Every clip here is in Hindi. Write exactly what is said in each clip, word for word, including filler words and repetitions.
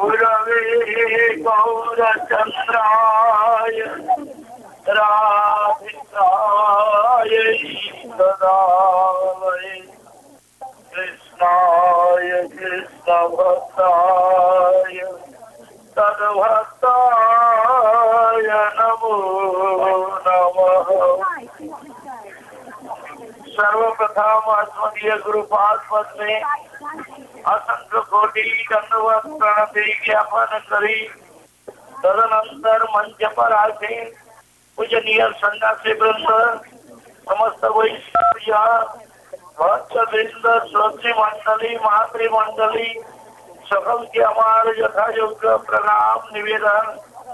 गुरवे गौरचन्द्राय राधिकाय सदाय कृष्णाय कृष्णभक्ताय तद्भक्ताय नमो नमः। सर्वप्रथम अस्मदीय गुरुपाद पद में असंख्य कोटि दंडवत प्रणति ज्ञापन करी तदनंतर मंच पर आके पूजनीय सन्यासी वृंद समस्त वैष्णव भक्त वृंद श्रोत्री मंडली मातृ मंडली सकल के हमारे यथा योग्य प्रणाम निवेदन।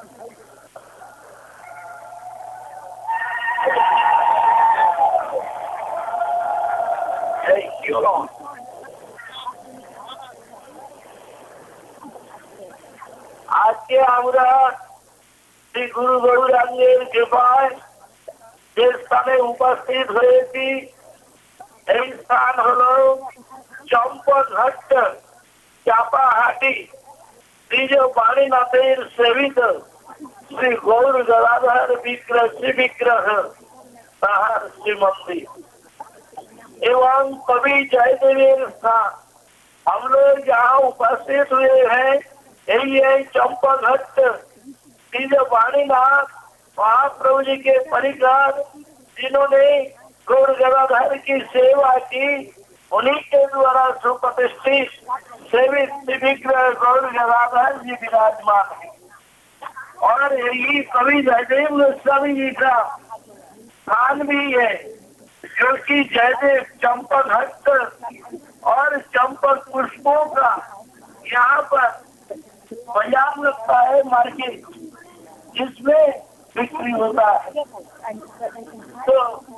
আজকে আমরা শ্রী গুরু গৌরাঙ্গের কৃপায় যে স্থানে উপস্থিত হয়েছি এই স্থান হল চম্পকঘাট চাপাহাটি নিজ বাণীনাথের সেবিত শ্রী গৌর গদাধর বিগ্রহ শ্রী বিগ্রহ তাহার শ্রীমন্দির एवं कवि जयदेव स्थान। हम लोग जहाँ उपस्थित हुए हैं यही है चंपाघट्ट वाणीनाथ महाप्रभु जी के परिकर जिन्होंने गौर गदाधर की सेवा की उन्हीं के द्वारा सुप्रतिष्ठित सेवित विग्रह गौर गदाधर जी विराजमान है। और यही कवि जयदेव गोस्वामी जी का स्थान भी है क्योंकि जयदेव चंपाघट्ट और चंपक पुष्पों का यहाँ पर बाजार लगता है मार्केट जिसमें बिक्री होता है। तो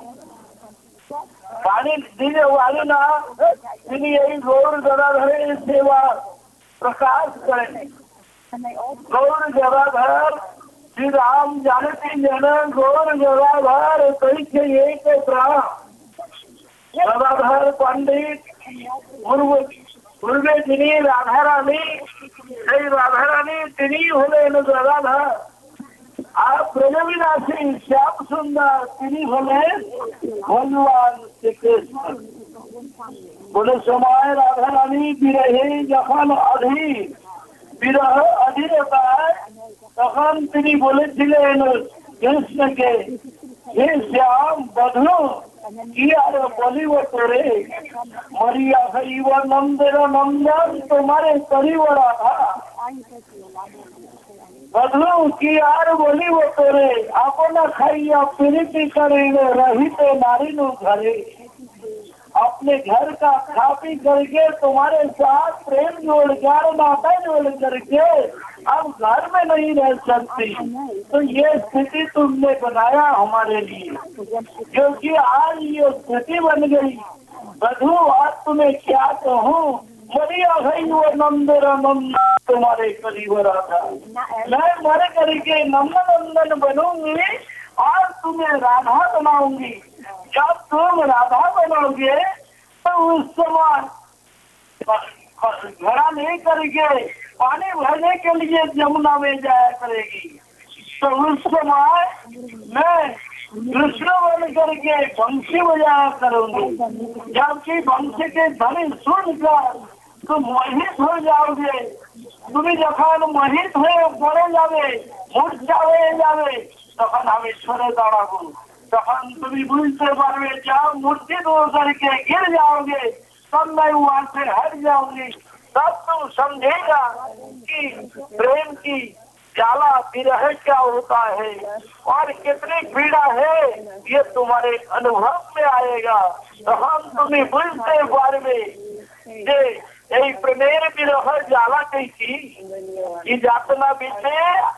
पानी दीजिए वाले ना यही गौर गदाधर सेवा प्रकाश करें। गौर गदाधर श्री राम जानती जन गौर गदाधर कई के एक प्राण गदाधर पंडित पूर्व पूर्वे তিনি রাধা রানী সেই রাধা রানী তিনি হলেন গদাধর আর ব্রজবিলাসী শ্যাম সুন্দর তিনি হলেন ভগবান শ্রীকৃষ্ণ। বলে সময় রাধা রানী বিরহে যখন অধীর বিরহ অধীর পায় তখন তিনি বলেছিলেন কৃষ্ণকে হে শ্যাম বধূ কি আর বলিব তোরে মরিয়া হইব নন্দের নন্দন তোমারে করিব রাধা। বধূ কি আর বলিব তোরে আপনা খাইয়া প্রীতি করিলে রহিতে নারীनु ঘরে। अपने घर का खा पी करके तुम्हारे साथ प्रेम जोड़कर नाता जोड़ करके अब घर में नहीं रह सकती। तो ये स्थिति तुमने बनाया हमारे लिए क्योंकि आज ये स्थिति बन गई। बधू आज तुम्हें क्या कहूँ मरिया गई वो नंदर नंदन तुम्हारे करीब राधा। मैं मर करके नंद नंदन बनूंगी और तुम्हें राधा बनाऊंगी। जब तुम राधा बनोगे तो उस समय घड़ा नहीं करके पानी भरने के लिए जमुना में जाया करेगी। तो उस समय मैं कृष्ण बन करके बंशी बजाया करूंगी। जबकि बंशी के ध्वनि सुनकर तुम मोहित हो जाओगे। तुम्हें जखन मोहित हो पड़े जावे मूर्छा হয়ে যাবে তখন আমি সরে দাঁড়াবো। तखन तुम बुझते पारे जाओ मूर्ति दूर करके गिर जाओगे तब मैं वहां से हट जाऊंगी। तब तुम समझेगा कि प्रेम की जाला विरह क्या होता है और कितनी पीड़ा है ये तुम्हारे अनुभव में आएगा। तो हम तुम्हें बुझते पारे जे এই প্রেমের বিরহ জ্বালা কইছি এই যাতনা বিছে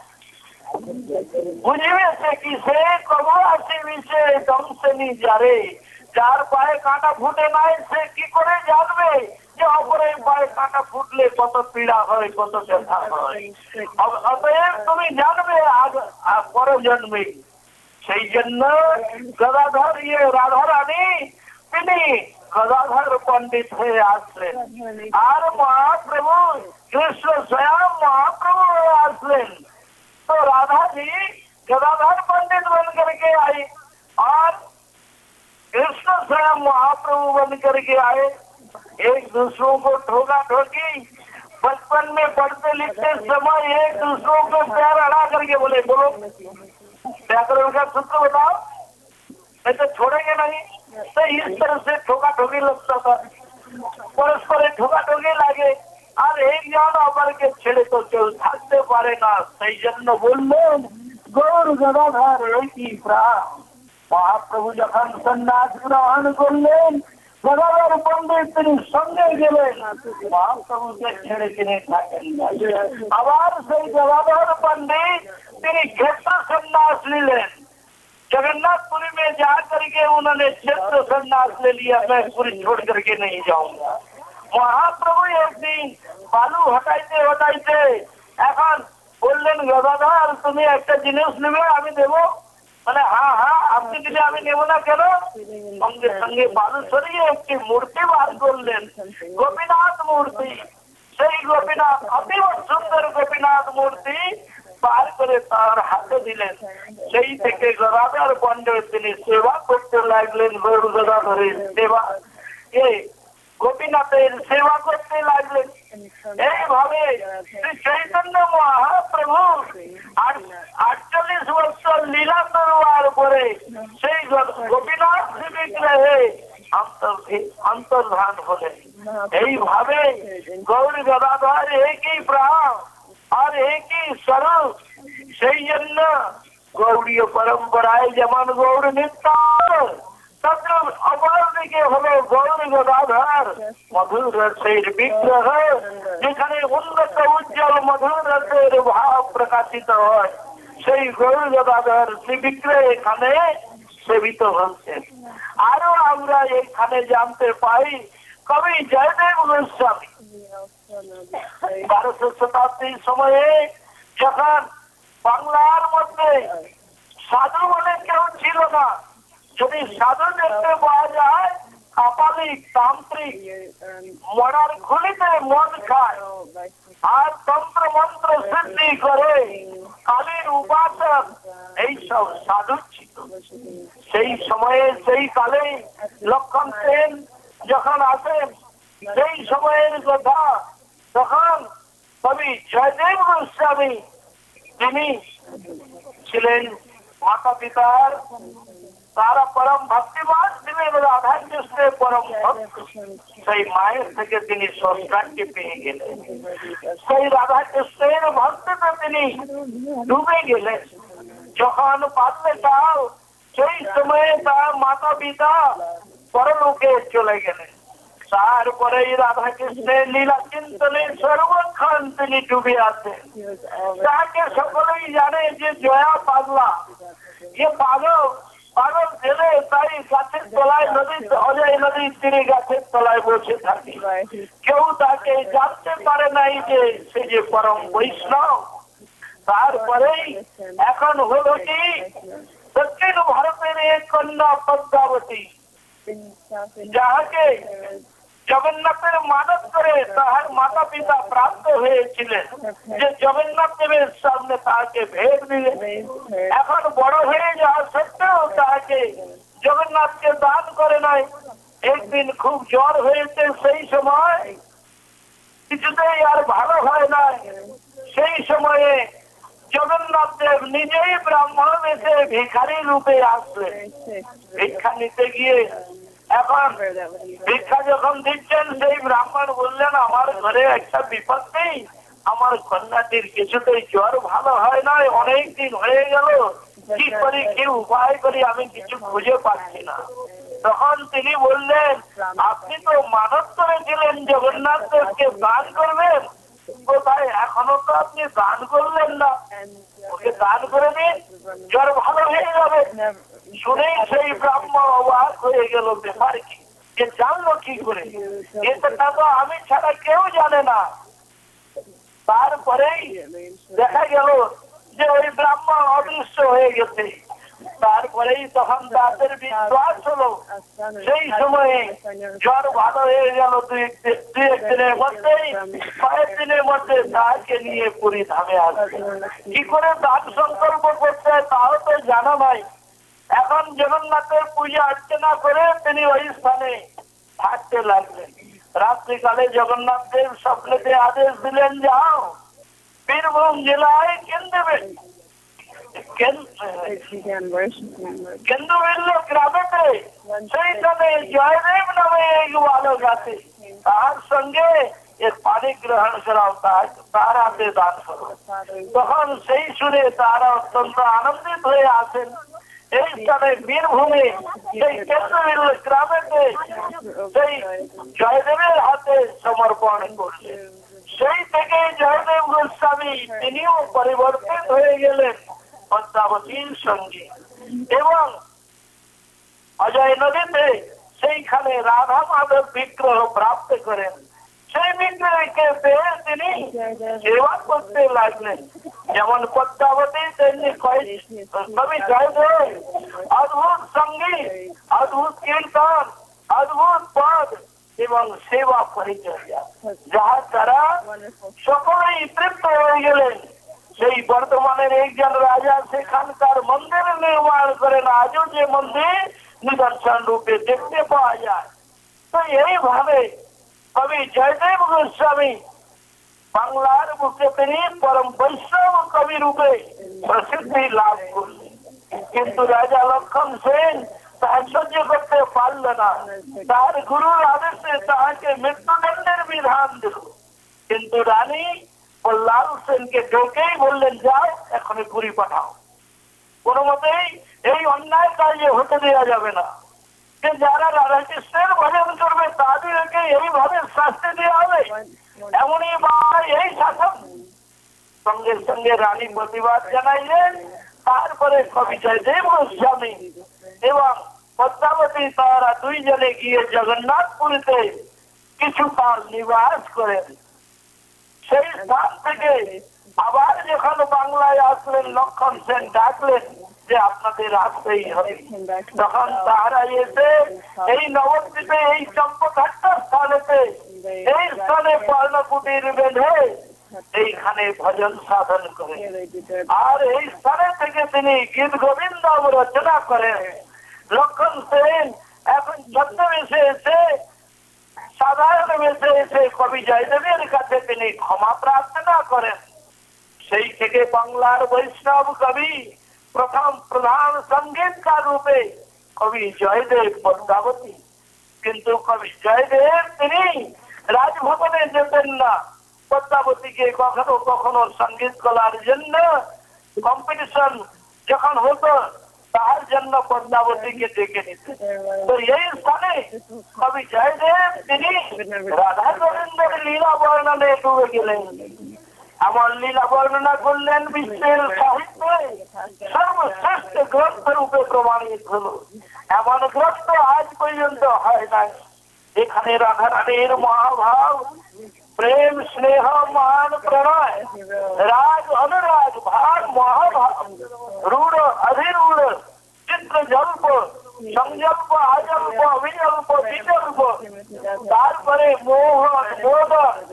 বুঝবে সে কিসে কবর আসে বিছে দমসেনি যারে যার পায়ে কাঁটা ফুটে নাই সে কি করে জানবে যে অপরের পায়ে কাঁটা ফুটলে কত পীড়া হয় কত ব্যথা হয়। অতএব তুমি জানবে আগ পর জন্মে। সেই জন্য গদাধর ইয়ে রাধা রানী তিনি गदाधर पंडित है आज से और महाप्रभु कृष्ण स्वयं बन करके आए, एक दूसरों को ठोका ठोकी। बचपन में पढ़ते लिखते समय एक दूसरों को पैर अड़ा करके बोले, बोलो व्याकरण का सूत्र बताओ, नहीं तो छोड़ेंगे नहीं। तो इस तरह से ठोका ठोकी लगता था, परस्पर ठोका ठोकी लागे আর একজন অপরকে ছেড়ে তো কেউ থাকতে পারে না। সেই জন্য বললেন গৌর গদাধর কি প্রাণ। মহাপ্রভু যখন সন্ন্যাস গ্রহণ করলেন, গদাধর পণ্ডিত তিনি সঙ্গে গেলেন, মহাপ্রভুকে ছেড়ে তিনি থাকেন। আবার সেই গদাধর পণ্ডিত তিনি ক্ষেত্র সন্ন্যাস নিলেন। जगन्नाथपुरी में जा करके उन्होंने क्षेत्र संन्यास ले लिया, मैं पूरी छोड़ करके नहीं जाऊंगा। महाप्रभु एक दिन बालू हटाइते हटाइते এখন বললেন গদাধর তুমি একটা জিনিস নেবে, আমি দেবো। মানে হ্যাঁ হ্যাঁ আপনি দিলে আমি নেব না কেন। সঙ্গে সঙ্গে বালু সরিয়ে একটি মূর্তি বার করলেন, গোপীনাথ মূর্তি। সেই গোপীনাথ অতীব সুন্দর গোপীনাথ মূর্তি বার করে তার হাতে দিলেন। সেই থেকে গদাধর পণ্ডিত তিনি সেবা করতে লাগলেন, গৌর গদাধরের সেবা, এই গোপীনাথের সেবা করতে লাগলেন। এইভাবে শ্রী চৈতন্য মহাপ্রভু আটচল্লিশ বছর লীলা করবার পরে সেই গোপীনাথ বিগ্রহে অন্তর্ধান হলেন। এইভাবে গৌর গদাধর একই প্রাণ আর একই স্বরূপ। সেই জন্য গৌড়ীয় পরম্পরায় যেমন গৌর নিত্যানন্দ, তদ্রূপ অপরদিকে হলো গৌর গদাধর মধুর রসের বিগ্রহ, যেখানে উন্নত উজ্জ্বল মধুর রসের ভাব প্রকাশিত হয়। সেই গৌর গদাধর শ্রী বিগ্রহ এখানে সেবিত হচ্ছেন। আরো আমরা এখানে জানতে পাই কবি জয়দেব গোস্বামী বারোশো শতাব্দীর সময়ে যখন বাংলার মধ্যে সাধু বলে কেউ ছিল না, যদি সাধু দেখতে পাওয়া যায় কাপালিক তান্ত্রিক মরার খুলিতে মদ খায় আর তন্ত্র মন্ত্র সিদ্ধি করে কালীর উপাসক, এইসব সাধু ছিল। সেই সময়ে সেই কালে লক্ষণ সেন যখন আসেন, সেই সময়ের কথা তখন কবি জয়দেব গোস্বামী তিনি ছিলেন মাতা পিতার তারা পরম ভক্তিমান, তিনি রাধা কৃষ্ণের পরম ভক্ত। সেই মায়ের থেকে তিনি সংস্কারকে পেয়ে গেলেন, সেই রাধা কৃষ্ণের ভক্তিতে তিনি ডুবে গেলেন। যখন পাতলে তাও সেই সময়ে তার মাতা পিতা পরলোকে চলে গেলেন। তারপরে রাধা কৃষ্ণের লীলা চিন্তনে সর্বক্ষণ তিনি ডুবে আছেন। তাকে সকলেই জানে যে জয়া পাগলা, যে পাগল পাগল ছেলে, তাই গাছের তলায় নদী অজয় নদীর তীরে গাছের তলায় বসে থাকে। কেউ তাকে জানতে পারে নাই যে সে যে পরম বৈষ্ণব। তারপরেই এখন হলো কি দক্ষিণ ভারতের এক কন্যা পদ্মাবতী, যাহাকে জগন্নাথের মানত করে তাহার মাতা পিতা প্রাপ্ত হয়েছিলেন যে জগন্নাথ দেবের সামনে তাকে ভেট দিলে। এখন বড় হয়ে যাওয়া সত্ত্বেও তাকে জগন্নাথকে দান করে নাই। একদিন খুব জ্বর হয়েছে, সেই সময় কিছুতেই আর ভালো হয় না। সেই সময়ে জগন্নাথ দেব নিজেই ব্রাহ্মণ এসে ভিখারি রূপে আসলেন। ভিক্ষা নিতে গিয়ে এখন ভিক্ষা যখন দিচ্ছেন, সেই ব্রাহ্মণ বললেন আমার ঘরে একটা বিপদ নেই, আমার কন্যাটির কিছুতেই জ্বর ভালো হয় না, অনেক দিন হয়ে গেল, কি করি কি উপায় করি আমি কিছু খুঁজে পাচ্ছি না। তখন তিনি বললেন আপনি তো মানত করেছিলেন জগন্নাথ দেবকে দান করবেন, কোথায় এখনো তো আপনি দান করলেন না, ওকে দান করে দিন, জ্বর ভালো হয়ে যাবে। শুনেই সেই ব্রাহ্মণ অবাক হয়ে গেল, ব্যাপার কি, যে জানলো কি করে, এটা তো আমি ছাড়া কেউ জানে না। তারপরেই দেখা গেল যে ওই ব্রাহ্মণ অদৃশ্য হয়ে গেছে। তারপরেই তখন তাদের বিশ্বাস হলো, সেই সময়ে জ্বর ভালো হয়ে গেল। দুই একদিনের মধ্যেই কয়েক দিনের মধ্যে তাকে নিয়ে পুরী ধামে আসবে। কি করে দান সংকল্প করতে হয় তাও তো জানা নাই। এখন জগন্নাথের পূজা অর্চনা করে তিনি ওই স্থানে থাকতে লাগলেন। রাত্রিকালে জগন্নাথ দেব স্বপ্নেতে আদেশ দিলেন, যাও বীরভূম জেলায় কেন্দ্রে কেন্দ্রবিল্ল গ্রামেতে সেইখানে জয়দেব নামে এক বালক আছে, তার সঙ্গে এর পানি গ্রহণ করাও, তার হাতে দান করো। তখন সেই শুনে তারা অত্যন্ত আনন্দিত হয়ে আসেন। এই স্থানে বীরভূমে সেই কেন্দ্রবিল্ল গ্রামেতে সেই জয়দেবের হাতে সমর্পণ করলেন। সেই থেকে জয়দেব গোস্বামী তিনিও পরিবর্তিত হয়ে গেলেন পদ্মাবতীর সঙ্গে, এবং অজয় নদীতে সেইখানে রাধা মাধব বিগ্রহ প্রাপ্ত করেন। সেই বিগ্রহকে পেয়ে তিনি সেবা করতে লাগলেন। যেমন পদ্মাবতী তেমনি কবি জয়দেব অদ্ভুত সঙ্গীত, অদ্ভুত কীর্তন, অদ্ভুত পদ এবং সেবা পরিচর্যা, যাহার দ্বারা সকলেই তৃপ্ত হয়ে গেলেন। সেই বর্তমানের একজন রাজা সেখানকার মন্দির নির্মাণ করেন, আজও যে মন্দির নিদর্শন রূপে দেখতে পাওয়া যায়। তো এইভাবে কবি জয়দেব গোস্বামী বাংলার বুকে তিনি পরম বৈষ্ণব কবি রূপে প্রসিদ্ধি লাভ করলেন। কিন্তু রাজা লক্ষণ সেন তাহা সহ্য করতে পারল না, তার গুরুর আদেশে তাহাকে মৃত্যুদণ্ডের বিধান দিল। কিন্তু রানী লাল সেনকে ঢোকেই বললেন, যাও এখনই পুরী পাঠাও, কোন মতেই এই অন্যায় কাজে হতে দেওয়া যাবে না। যে যারা রাধা কৃষ্ণের ভজন করবে তাদেরকে এইভাবে শাস্তি দেওয়া হবে, এমনই বা এই শাসন। সঙ্গে সঙ্গে রানী প্রতিবাদ জানাইলেন। তারপরে কবি জয়দেব গোস্বামী এবং পদ্মাবতী তারা দুইজনে গিয়ে জগন্নাথপুরীতে কিছু কাল নিবাস করেন। সেই স্থান থেকে আবার যখন বাংলায় আসলেন, লক্ষণ সেন ডাকলেন যে আপনাদের আসতেই হবে। তখন তাহারা এসে এই নবদ্বীপে এই চম্পঘাট্টা স্থানেতে এই স্থানে পর্ণকুটির বেঁধে এইখানে ভজন সাধন করেন। আর এই স্থানে থেকে তিনি গীত গোবিন্দ রচনা করেন। লক্ষণ সেন এখন ছদ্মবেশে এসে সাধারণ বেশে এসে কবি জয়দেবের কাছে তিনি ক্ষমা প্রার্থনা করেন। সেই থেকে বাংলার বৈষ্ণব কবি প্রথম প্রধান সঙ্গীতকার রূপে কবি জয়দেব পদ্মাবতী। কিন্তু কবি জয়দেব তিনি রাজভবনে যেতেন না, পদ্মাবতীকে কখনো কখনো সঙ্গীত কলার জন্য কম্পিটিশন যখন হতো তার জন্য পদ্মাবতীকে ডেকে নিতেন। তো এই স্থানে কবি জয়দেব তিনি রাধা গোবিন্দের লীলা বর্ণনে ডুবে গেলেন। এমন লীলা বর্ণনা করলেন বিশ্বের সাহিত্যে সর্বশ্রেষ্ঠ গ্রন্থ রূপে প্রমাণিত হল। এমন গ্রন্থ আজ পর্যন্ত হয় নাই। এখানে রাধা রানীর মহাভাব, প্রেম, স্নেহ, মান, প্রণয়, রাগ, অনুরাগ, ভাগ, মহাভাব, রূঢ়, অধিরূঢ়, চিত্র জল্প, সংজল্প, আজল্প, বিজল্প, বিজল্প, তারপরে মোহ, মোদ,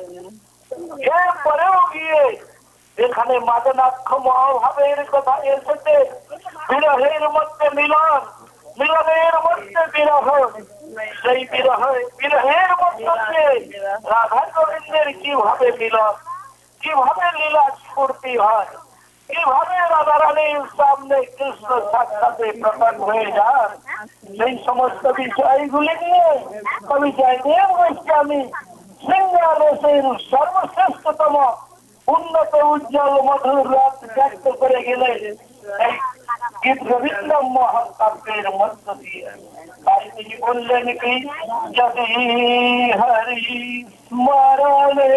এর পরেও গিয়ে এখানে মাদনাক্ষ মহাভাবের কথা এসেছে। বিরহের মধ্যে মিলন, মিলনের মধ্যে বিরহ, সেই বিরহ বিরহের মধ্যে রাধা গোবিন্দের কিভাবে মিলন, কিভাবে লীলা স্ফূর্তি হয়, কিভাবে রাধা রানীর সামনে কৃষ্ণ সাক্ষাতে প্রকট হয়ে যান, সেই সমস্ত বিষয়গুলি নিয়ে কবি জয়দেব গোস্বামী সিংহারসের সর্বশ্রেষ্ঠতম উন্নত উজ্জ্বল মধুর রাত ব্যক্ত করে গেলেন এই গীত গোবিন্দ মহাকাব্যের মধ্য দিয়ে। তাই তিনি বললেন কি, যদি হরি স্মরণে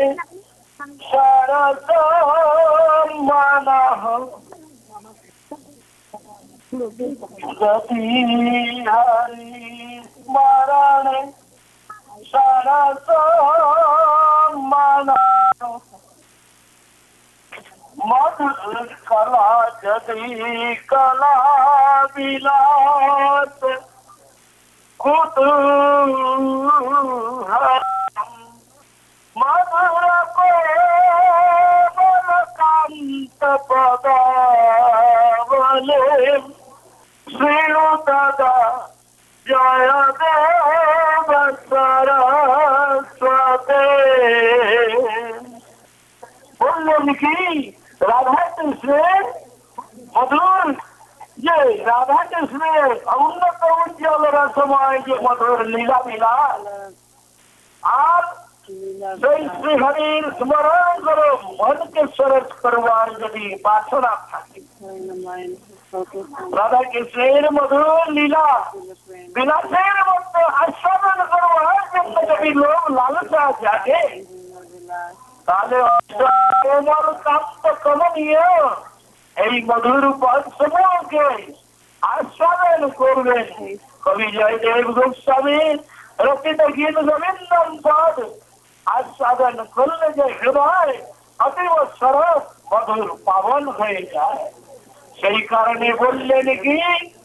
সারস মানা, যদি হরি স্মরণে সারস মানা, মধুর কলা যদি কলা বিলাস কুতূহল, মধুর কোমল কান্ত পদ বলে শ্রীযুত জয় দেব কি রাধা কৃষ্ণের মধুর যে রাধা কৃষ্ণের উন্নত উজ্জ্বল রসময় যে মধুর লীলা বিলাস আর সেই শ্রীহরির স্মরণ করো মনকে সরস করবার যদি বাসনা থাকে রাধা কৃষ্ণের মধুর লীলা বিলাসের মধ্যে আস্বাদন করবার জন্য যদি লোক লালসা জাগে তাহলে কান্ত কমনীয় এই মধুর পদ সমূহকে আস্বাদন করবেন। কবি জয়দেব গোস্বামী রচিত গীত গোবিন্দম পদ আস্বাদন করলে যে হৃদয় অতীব সরস মধুর পাবন হয়ে যায়। সেই কারণে বললেন কি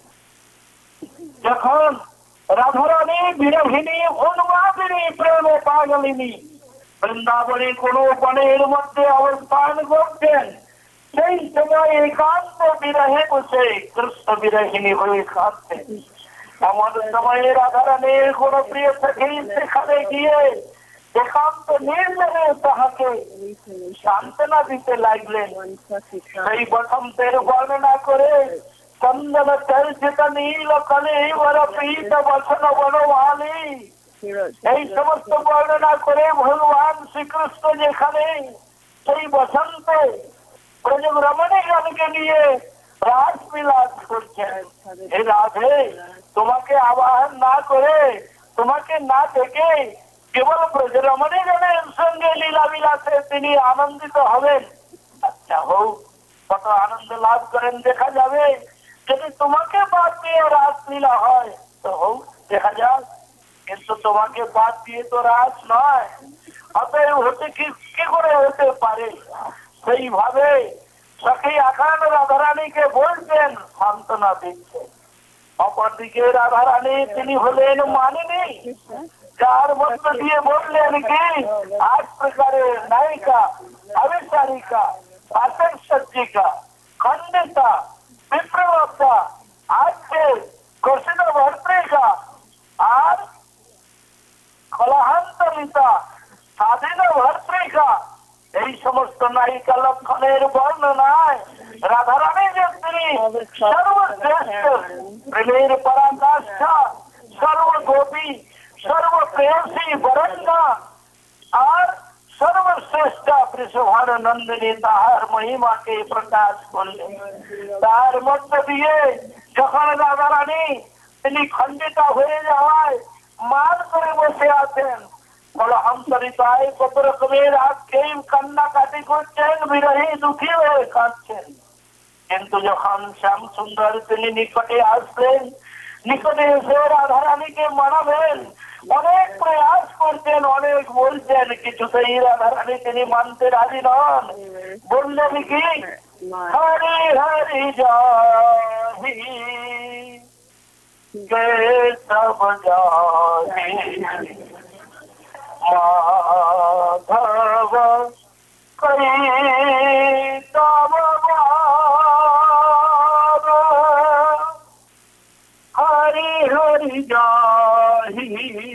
যখন রাধারানী বিরোহিনী উন্মাদিনী প্রেমে পাগলিনী বৃন্দাবনে কোন বনের মধ্যে অবস্থান করতেন সেই সময় একান্ত বিরহে বসে কৃষ্ণ বিরোহিনী হয়ে কাঁদতেন। এমন সময়ে রাধারানীর কোন প্রিয় সখী সেখানে গিয়ে একান্ত নির্জনে তাহাকে সান্ত্বনা দিতে লাগলেন। সেই বসন্তের বর্ণনা করে চন্দন চর্চিত নীল কলি বর পীত বসন বনমালী এই সমস্ত বর্ণনা করে ভগবান শ্রীকৃষ্ণ যেখানে সেই বসন্তে প্রজক রমণীগণকে নিয়ে রাস বিলাস করছেন। হে রাধে, তোমাকে আবাহন না করে তোমাকে না দেখে কেবল ব্রজ রমণীগণের সঙ্গে লীলা বিলাসে তিনি আনন্দিত হবেন। আচ্ছা হোক, কত আনন্দ লাভ করেন দেখা যাবে। যদি তোমাকে বাদ দিয়ে রাস লীলা হয় তো হোক দেখা যাক, কিন্তু তোমাকে বাদ দিয়ে তো রাস নয়। অতএব হতে কি কি করে হতে পারে? সেইভাবে সখী আখান রাধারানীকে বলছেন, সান্ত্বনা দিচ্ছেন। অপরদিকে রাধারানী তিনি হলেন মানিনী, যার মধ্য দিয়ে বললেন কি আট প্রকারের নায়িকা, আবিচারিকা, আসন সজ্জিকা, খণ্ডিতা, বিপ্রবক্তা, আজকে ঘোষিত ভর্তৃকা আর কলহান্তরিতা, স্বাধীন ভর্তৃকা, এই সমস্ত নায়িকা লক্ষণের বর্ণনায় রাধারানী যে তিনি সর্বশ্রেষ্ঠ প্রেমের পরাকাষ্ঠা, সর্বগোপী, সর্বপ্রেয়সী বরণ্যা আর সর্বশ্রেষ্ঠ বৃষভার নন্দিনী তাহার মহিমাকে প্রকাশ করলেন। তার মধ্য দিয়ে যখন রাধারানী তিনি খণ্ডিতা হয়ে যাওয়ায় মান করে বসে আছেন, কলহান্তরিতায় কত রকমের আক্ষেপ কান্নাকাটি করছেন, বিরহী দুঃখী হয়ে কাঁদছেন। কিন্তু যখন শ্যাম সুন্দর তিনি নিকটে আসলেন, নিকটে এসে রাধারানীকে মানাবেন অনেক প্রয়াস করছেন, অনেক বলছেন, কিছুতেই রাধারানী তিনি মানতে রাজি নন। বললেন কি হরি হরি যাহি কেশব যাহি মাধব করি তব হরি হরি যাহি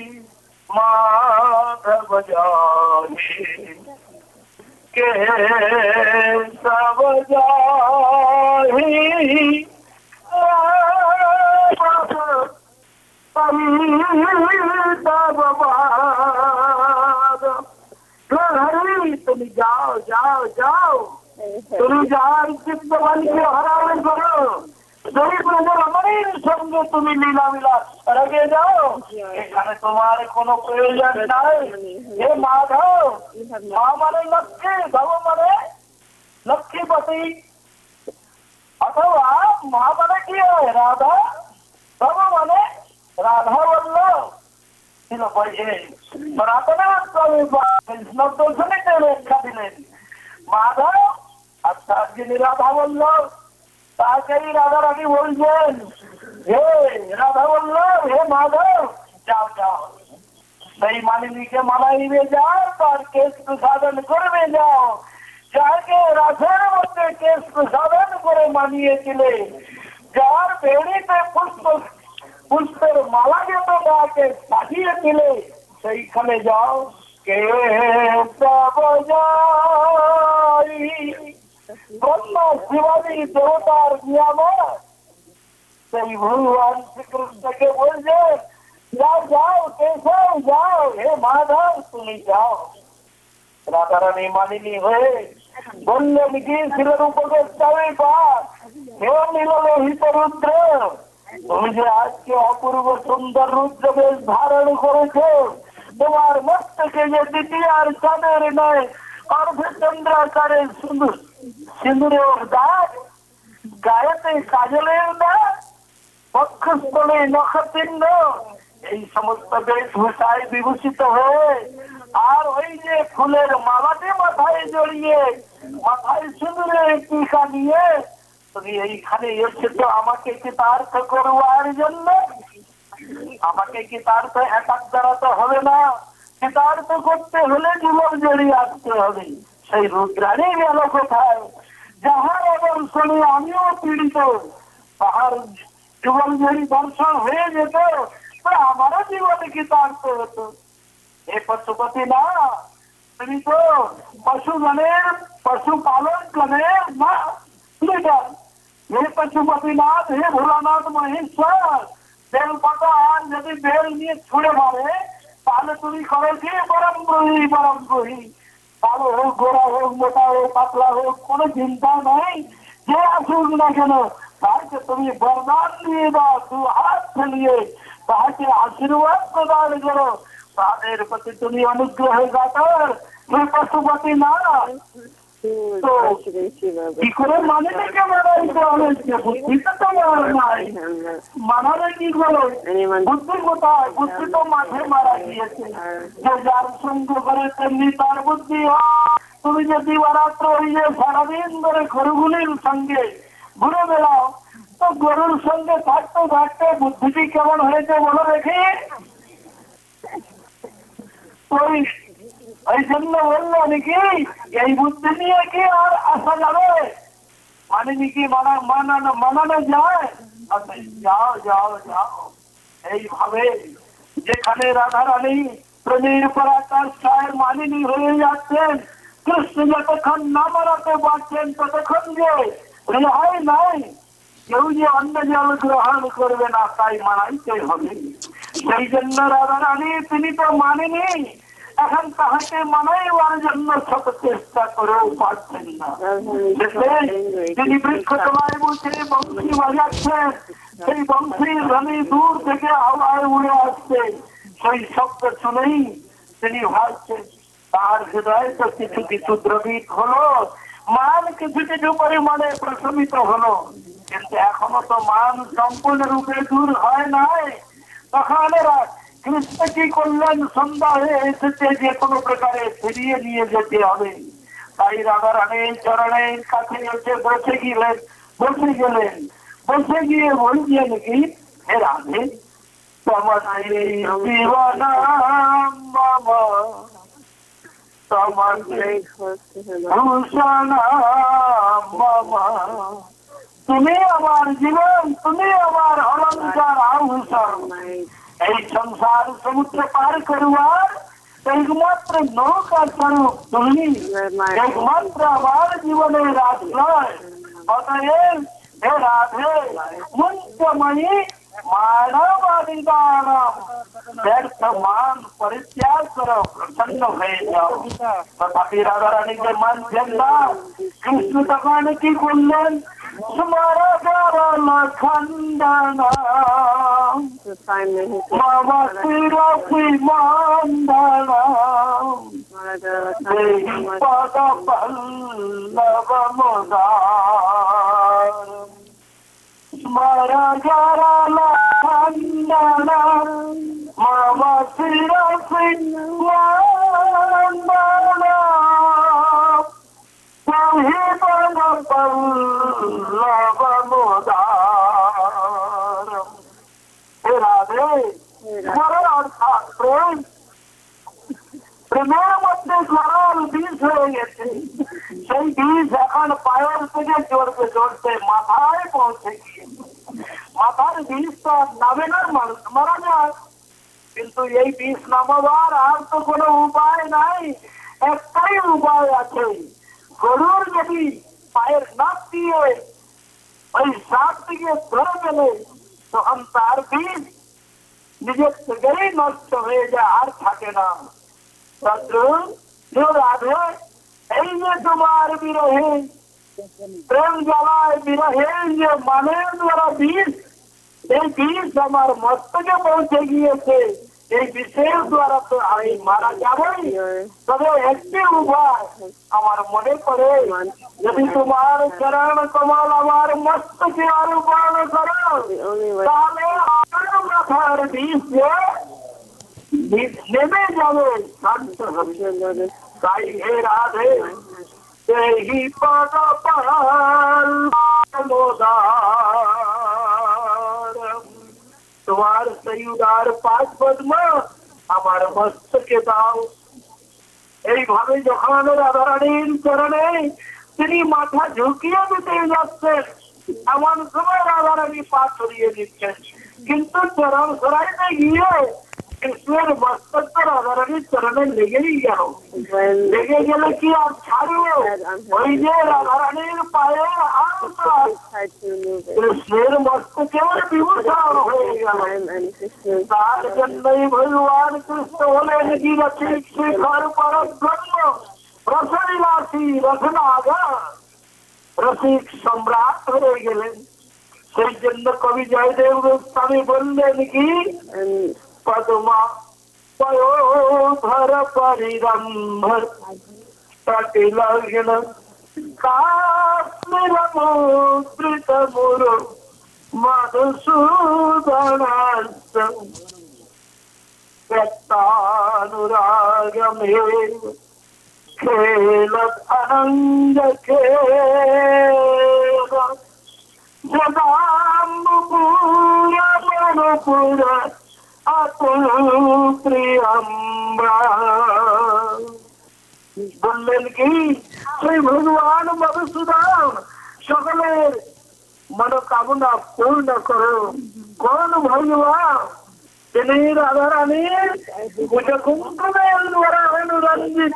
মাধব যাহি কেশব যাহি তুমি যাও যাও যাও, তুমি যার চিত্তবাণীকে হরণ করো, সেই ব্রজ রমণীর সঙ্গে তুমি লীলা বিলাস রেখে যাও, এখানে তোমার কোনো প্রয়োজন নাই। হে মাধব, মা মানে লক্ষ্মী, ভব মানে লক্ষ্মীপতি, অথবা মা মানে কি হয় রাধা, ভব মানে রাধা বলল ছিল ব্যাখ্যা দিলেন মাধব। আচ্ছা যিনি রাধা বলল তাকেই রাধারানী বলছেন, হে রাধা বলল হে মাধব যাও যাও, সেই মালিনীকে মানাইবে যাও, তার কেশ প্রসাদন করবে যাও, যাকে রাধের মধ্যে কেশ প্রসাদন করে মানিয়েছিলে, যার বেড়িতে পুষ্প পুষ্পের মালা যেত তাকে পাঠিয়েছিলে, সেইখানে যাও। কে ব্রহ্মা শিবানী দেবতার নিয়ামক সেই ভগবান শ্রীকৃষ্ণকে বলছেন, যাও যাও কেশব যাও, হে মাধব তুমি যাও। রাধারানী মানিনী হয়ে বললেন কি শিলের উপদেষ্টাবে পাঠ, হে নীললোহিত রুদ্র, তুমি যে আজকে অপূর্ব সুন্দর রুদ্র বেশ ধারণ করেছো, তোমার মস্তকে যে দ্বিতীয় চাঁদের নয় অর্ধচন্দ্রাকারে সিঁদুর সিঁদুরের দাগ, গায়েতে কাজলের দাগ, বক্ষস্থলে নখচিহ্ন, এই সমস্ত বেশভূষায় বিভূষিত হয়ে আর ওই যে ফুলের মালাটি মাথায় জড়িয়ে মাথায় সিঁদুরের টিকা নিয়ে তুমি এইখানে এসেছো আমাকে কৃতার্থ করবার জন্য। আমাকে কৃতার্থ একাক দ্বারা তো হবে না, কৃতার্থ করতে হলে জীবন জড়িয়ে আসতে হবে। সেই রুদ্রাণী গেল কোথায়? যাহার আবার শুনে আমিও পীড়িত, তাহার জীবন যদি দর্শন হয়ে যেত তো আমারও জীবনে কৃতার্থ হতো। এ পশুপতি না, তুমি তো পশুগণের পশুপালন গণের মা লিডার। হে পশুপতিনাথ, হে ভোলানাথ মহেশ্বর, বেল পাতা আর যদি বেল নিয়ে ছুঁড়ে মারে তাহলে তুমি করো কি বরম গ্রহী বরম গ্রহী। কালো হোক, গোড়া হোক, মোটা হোক, পাতলা হোক, কোনো চিন্তা নাই, যে আসুক না কেন তাকে তুমি বরদান দিয়ে দাও, দু হাত ফেলিয়ে তাকে আশীর্বাদ প্রদান করো, তাদের প্রতি তুমি অনুগ্রহ গাতার। হে পশুপতি না, কি করে মানে থেকে মারাইতে হবে? বুদ্ধিটা তো মার নাই, মানারে কি করো? বুদ্ধি কোথায়? বুদ্ধি তো মাঠে মারা গিয়েছে। যে যার সঙ্গ করে তেমনি তার বুদ্ধি হয়। তুমি যদি বারাত্র হইয়ে সারাদিন ধরে গরুগুলির সঙ্গে ঘুরে বেড়াও তো গরুর সঙ্গে থাকতে থাকতে বুদ্ধিটি কেমন হয়েছে বলো দেখি। ওই ওই জন্য বললো নাকি এই বুদ্ধি নিয়ে কি আর আসা যাবে? মানে নাকি মানা মানানো মানানো যায়? আচ্ছা যাও যাও যাও। এইভাবে যেখানে রাধারানী প্রেমের পরাকাষ্ঠায় মালিনী হয়ে যাচ্ছেন, কৃষ্ণ যতক্ষণ না মারাতে পারছেন ততক্ষণ যে রেহাই নাই। কেউ যে অন্য জল গ্রহণ করবে না তাই মানাইতে হবে। সেই জন্য রাধারানী তিনি তো মানেনি, এখন তাহাকে মানাইবার জন্য শত চেষ্টা করেও পারছেন না। তিনি বৃক্ষ তলায় বসে বংশী বাজাচ্ছেন, সেই বংশীর ধ্বনি দূর থেকে হাওয়ায় উড়ে আসছে। সেই শব্দ শুনেই তিনি ভাবছেন তার হৃদয় তো কিছু কিছু দ্রবিত হলো, মান কিছু কিছু পরিমাণে প্রশমিত হলো, কিন্তু এখনো তো মান সম্পূর্ণ রূপে দূর হয় নাই। তখন এরা কৃষ্ণ কি করলেন? সন্ধ্যা হয়ে এসেছে, যে কোনো প্রকারে ফিরিয়ে নিয়ে যেতে হবে। তাই রাধারানীর চরণের কাছে এসে বসে গেলেন বসে গেলেন বসে গিয়ে বলছেন কি, হে রাধে তোমার তোমার তুমি আমার জীবন, তুমি আমার অলঙ্কার আভূষণ। এই সংসার সমুদ্র পার করবার একমাত্র নৌকা স্বরূপ তুমি, একমাত্র আমার জীবনের আশ্রয়। অতএব হে রাধে মুঞ্চময়ী মানবাধিকার ব্যর্থ মান পরিত্যাগ করো, প্রসন্ন হয়ে যাও। তথাপি রাধারানীকে মানছেন না। কৃষ্ণ তখন কি করলেন? স্মরা করল খণ্ডনা বাবা শিরপি মন্দনা পদ পল্লব মোদার স্মরা করল খণ্ডনা বাবা শিরপি মন্দনা প্রেমের মধ্যে সরল বীজ হয়ে গেছে। সেই বীজ এখন পায়ের থেকে জড়তে জড়তে মাথায় পৌঁছে গিয়ে মাথার বীজ তো নামে না, মানুষ মারা যায়, কিন্তু এই বীজ নামাবার আর তো কোনো উপায় নাই। একটাই উপায় আছে, গরুর যদি পায়ের নাক দিয়ে ওই সাপ দিকে ধরে গেলে তখন তার বীজ নিজের থেকেই নষ্ট হয়ে যায়, আর থাকে না। রাধে, এই যে তোমার বিরহে প্রেম জ্বালায়, বিরহে যে মানের দ্বারা বীজ, এই বীজ আমার মস্তকে পৌঁছে গিয়েছে, এই বিষের দ্বারা তো আমি মারা যাবই। তবে একটি উপায় আমার মনে পড়ে, যদি তোমার চরণ কমল আমার মস্তকে আরোপণ করো, তাহলে আমার মাথার বীজ নেমে যাবে, শান্ত হবে। তাই হে রাধে, সেই পদ পাল তোমার সেই উদার পাঁচ পদ্ম আমার মস্তকে দাও। এইভাবে যখন রাধারানীর চরণে তিনি মাথা ঝুঁকিয়ে দিতে যাচ্ছেন, এমন সময় রাধারানী পা ছড়িয়ে দিচ্ছেন, কিন্তু চরণ সরাইতে গিয়ে কৃষ্ণের মস্তক তো রাধারানীর চরণে লেগেই গেল। লেগে গেলে কি আর ছাড়বে? ওই যে রাধারানীর পায়ে আলতা কৃষ্ণের মস্তকের বিভূষণ হয়ে গেল। তার জন্যই ভগবান কৃষ্ণ হলেন কি রসিক শিখর পরব্রহ্ম, রসলীলাসী রসনাগর, রসিক সম্রাট হয়ে গেলেন। সেই জন্য কবি জয়দেব গোস্বামী বললেন কি, পদ্মা পয়োধর পরিরম্ভর তটি লগ্ন কাশ্মীর মুদ্রিত মুর মধুসূদনাস্ত ব্যক্তানুরাগমে খেলত আনন্দ খেল জগাম্বুপুর মনপুর আতুল প্রিয়ম্বা। বললেন কি, সেই ভগবান মধুসূদন সকলের মনোকামনা পূর্ণ করো। কোন ভগবান? তিনি রাধারানীর কুচকুঙ্কুমের দ্বারা অনুরঞ্জিত,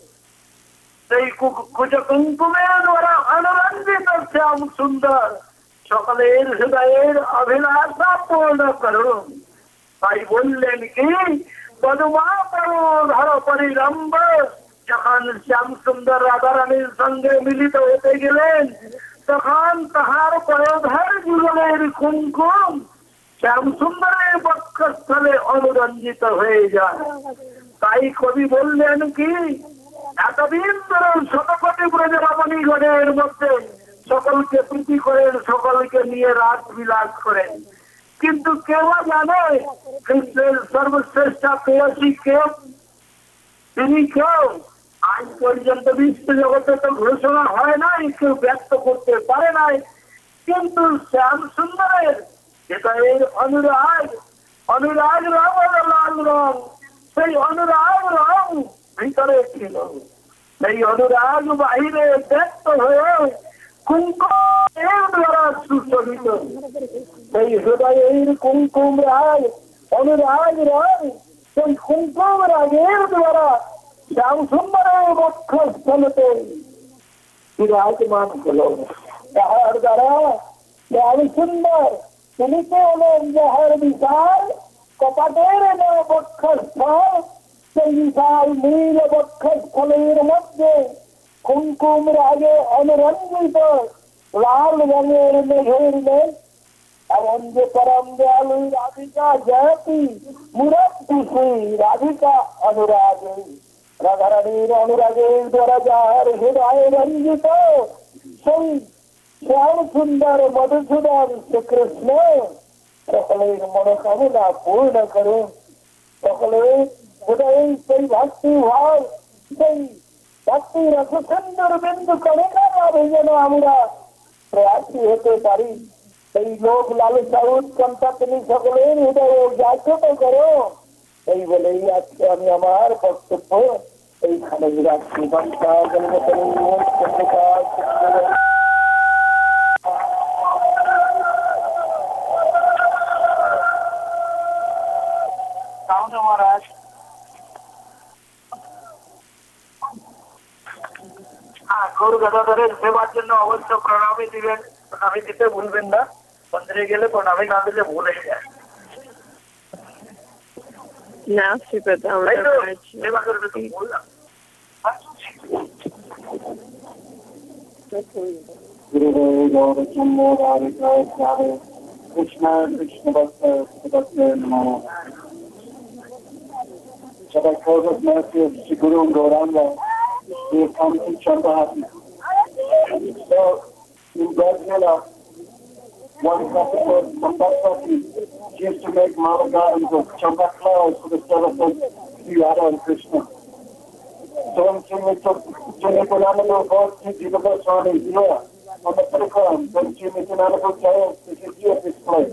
সেই কুচকুঙ্কুমের দ্বারা অনুরঞ্জিত শ্যাম সুন্দর সকলের হৃদয়ের অভিলাষা পূর্ণ করো। তাই বললেন কি, পদ্মা পয়োধর পরিরম্ভ। যখন শ্যাম সুন্দর রাধারানীর সঙ্গে মিলিত হতে গেলেন, তখন তাহার পয়োধর জীবনের কুঙ্কুম শ্যাম সুন্দরের বক্ষস্থলে অনুরঞ্জিত হয়ে যায়। তাই কবি বললেন কি, এতদিন ধরে শতকোটি ব্রজরমণী গণের মধ্যে সকলকে প্রীতি করেন, সকলকে নিয়ে রাত বিলাস করেন, কিন্তু কেউ জানে কৃষ্ণের সর্বশ্রেষ্ঠ প্রেয়সী কেউ? তিনি কেউ? আজ পর্যন্ত বিশ্ব জগতে তো ঘোষণা হয় নাই, কেউ ব্যক্ত করতে পারে নাই। কিন্তু শ্যাম সুন্দরের হৃদয়ের অনুরাগ, অনুরাগ রং লাল রং, সেই অনুরাগ রং ভিতরে ছিল, সেই অনুরাগ বাহিরে ব্যক্ত হয়ে কুঙ্কুমের দ্বারা সুশোভিত। সেই হৃদয়ের কুঙ্কুম রাগ, অনুরাগ রং, সেই কুঙ্কুম রাগের দ্বারা শ্যাম সুন্দরের বক্ষস্থলতে বিরাজমান হল। তাহার দ্বারা শ্যাম সুন্দর তিনি তো হলেন যাহার বিশাল কপাটের বক্ষস্থল, সেই বিশাল নীল বক্ষস্থলের মধ্যে কুঙ্কুম রাগে অনুরঞ্জিত লাল রঙের মেঘের মেঘ, এমন যে পরম দয়ালু রাধিকা জয়তী মুরব্বী রাধিকা অনুরাগে, রাধারানীর অনুরাগের দ্বারা যার হৃদয় রঞ্জিত, সেই শ্যাম সুন্দর মধুসূদন শ্রীকৃষ্ণ সকলের মনোকামনা পূর্ণ করুন। সকলের হৃদয়ে সেই ভক্তি ভাব, সেই ভক্তি রসসুন্দর বিন্দু কণিকা ভাবে যেন আমরা প্রয়াসী হতে পারি। সেই লোক লালসা উৎকণ্ঠা তুমি সকলের হৃদয়ে জাগ্রত করো। এই বলেই আজকে আমি আমার বক্তব্য এইখানে রাখছি। মহারাজ হ্যাঁ গৌর গদাধরের সেবার জন্য অবশ্য প্রণামী দিবেন, প্রণামী দিতে ভুলবেন না। মন্দিরে গেলে প্রণামী না দিলে ভুল হয়ে যায়। না শ্রীপদ আমরা সেবা করবে তো বললাম। কৃষ্ণ কৃষ্ণ ভক্ত নমঃ। Shabbat Kodesh Mercy of Sri Guru Gauranga, we have come to Champahati. So, in Brajmela, one couple of Champahati used to make mala gardens of champak flowers for the service of Sri Radha and Krishna. So, when Sri Nityananda brought Sri Jiva Goswami here on the Parikram, then Sri Nityananda would tell us this is here this place.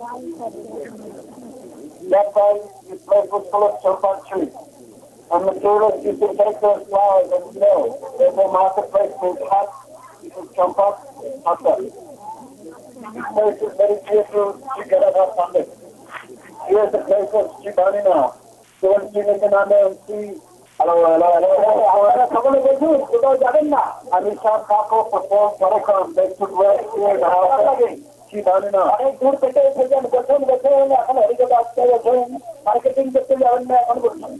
That time, this place was full of champak trees. And the tourists used to take those flowers and sell. There's a marketplace called Hut. You can jump up, Hutta. This place is very careful to get at our Pandit. Here's the place of Shibani now. Go and see Nityananda and see. Hello, hello, hello, hello. Someone will do it. Without Jaganna. And we saw Kako perform Parakram. They took rest here in the house. Shibani now. I do the day for them. Go to the day. I can hurry to the upstairs. Marketing the thing. I don't know.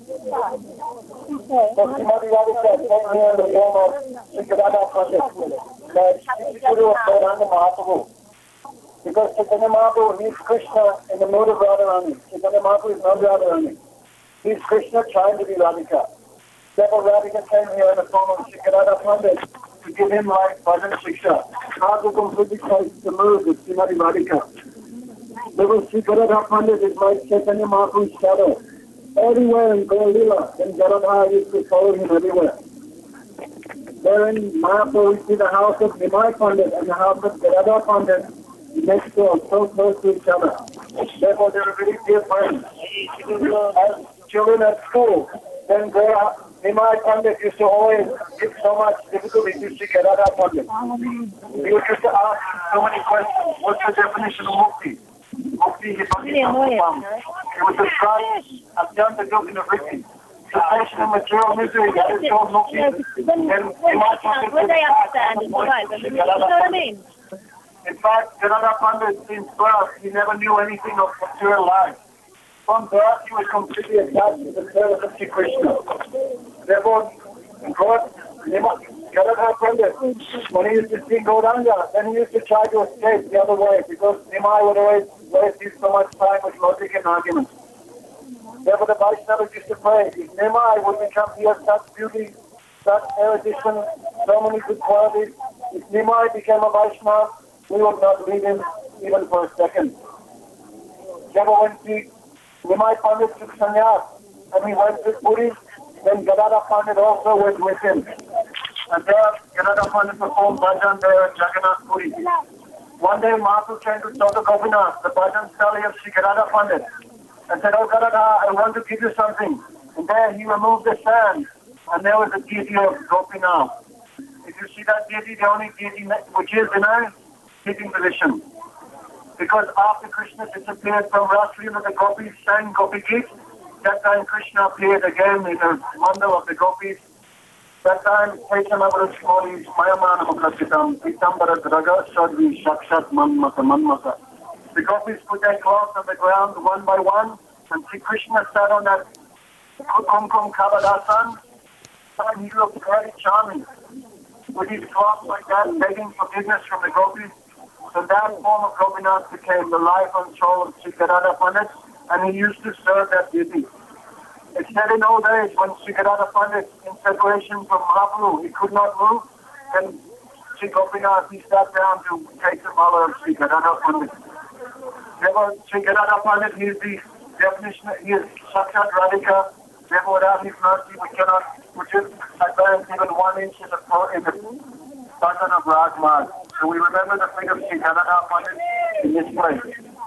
So Srimati Radhika came here in the form of Sri Gadadhar Pandit, that Sri Guru of Gauranga Mahaprabhu. Because Chaitanya Mahaprabhu needs Krishna in the mood of Radharani. Chaitanya Mahaprabhu is not Radharani. He is Krishna trying to be Radhika. Therefore Radhika came here in the form of Sri Gadadhar Pandit to give him like bhajan shiksha. How to completely change the mood with Srimati Radhika. Because Sri Gadadhar Pandit is like Chaitanya Mahaprabhu's shadow. Everywhere in Gaurlila, and Jaradha used to follow him everywhere. There in Mayapur, we see the house of Nimai Pandit and the house of Jaradha Pandit next door, so close to each other. Therefore, they were very dear friends. As children at school, then Nimai Pandit used to always give so much difficulty to Sri Jaradha Pandit. He used to ask so many questions. What's the definition of mukti? Mukti is not It was described as done the joking of Ricky. Cessation of material misery, that is called mukti. Then in my What they understand is right, but you know what I mean? In fact, Jaradha Pandit, since birth, he never knew anything of material life. From birth, he was completely attached to the service of Sri Krishna. Therefore, God, Jaradha Pandit, when he used to see Gauranga, then he used to try to escape the other way, because Nimai would always waste so much time with logic and arguments. Therefore, the Vaishnavas used to pray, if Nimai would become here such beauty, such erudition, so many good qualities, if Nimai became a Vaishnava, we would not leave him even for a second. Therefore, when Sri Nimai Pandit took sannyas and he went to Puri, then Gadadhar Pandit also went with him. And there, Gadadhar Pandit performed bhajan there at Jagannath Puri. One day, Mahaprabhu came to Chota Gopinath, the bhajan stali of Sri Gadadhar Pandit, and said, "Oh Gadadhar, I want to give you something." And there he removed the sand, and there was the deity of Gopinath. If you see that deity, the only deity which is in a sitting position. Because after Krishna disappeared from Rasleela, the gopis sang Gopi Geet. That time Krishna appeared again in the mandal of the gopis. That time, Chaitanya Mauli's Mayamana Mukhachitam, Pitambara Draga Shadvi Shakshat Manmata Manmata. The gopis put their cloths on the ground one by one, and Sri Krishna sat on that Kumkum Kabadasan, and he looked very charming. With his cloth like that, begging forgiveness from the gopis. So that form of Gopinath became the life and soul of Sri Gadadhar Pandit, and he used to serve that deity. It said in old days when Sri Gadadhar Pandit, in separation from Mahaprabhu, he could not move, then Sri Gopinath, he sat down to take the mala of Sri Gadadhar Pandit. Therefore, Sri Gadadhar Pandit, he is the definition, he is Sakshat Radhika. Therefore, without his mercy, we cannot, which is advance even one inch in the, in the button of Ragmarg. So we remember the figure of Sri Gadadhar Pandit in this place.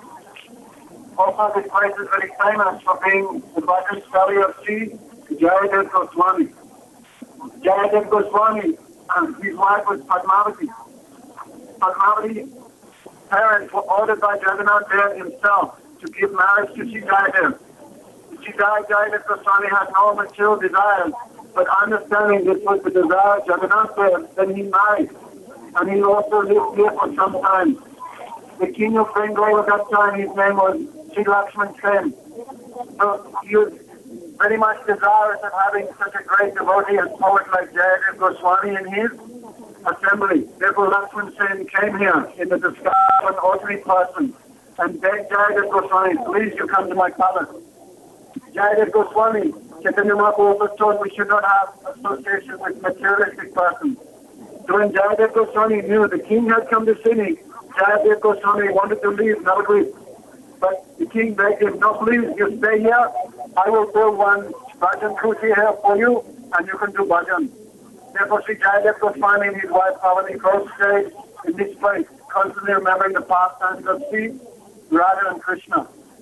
Also, this place is very famous for being the bhajan stali of Sri Jayadev Goswami. Jayadev Goswami, and his wife was Padmavati. Padmavati's parents were ordered by Jagannath Dev himself to give marriage to Sri Jayadev. Sri Jayadev Goswami had no material desires, But understanding this was the desire of Jagannath, then he married. And he also lived here for some time. The king of Bengal at that time, his name was Sri Lakshman Sen. So he was very much desirous of having such a great devotee and poet like Jayadev Goswami in his assembly. Therefore Lakshman Sen came here in the disguise of an ordinary person and begged Jayadev Goswami, please you come to my palace. Jayadev Goswami, Chaitanya Mahaprabhu was told we should not have association with materialistic persons. So when Jayadev Goswami knew the king had come to see me, Jayadev Goswami wanted to leave Navadvip. But the king begged him, no please, you stay here. I will build one bhajan kuti here for you and you can do bhajan. Therefore Sri Jayadev Goswami and his wife Pavani both stayed in this place, constantly remembering the pastimes of Sri Radha and Krishna.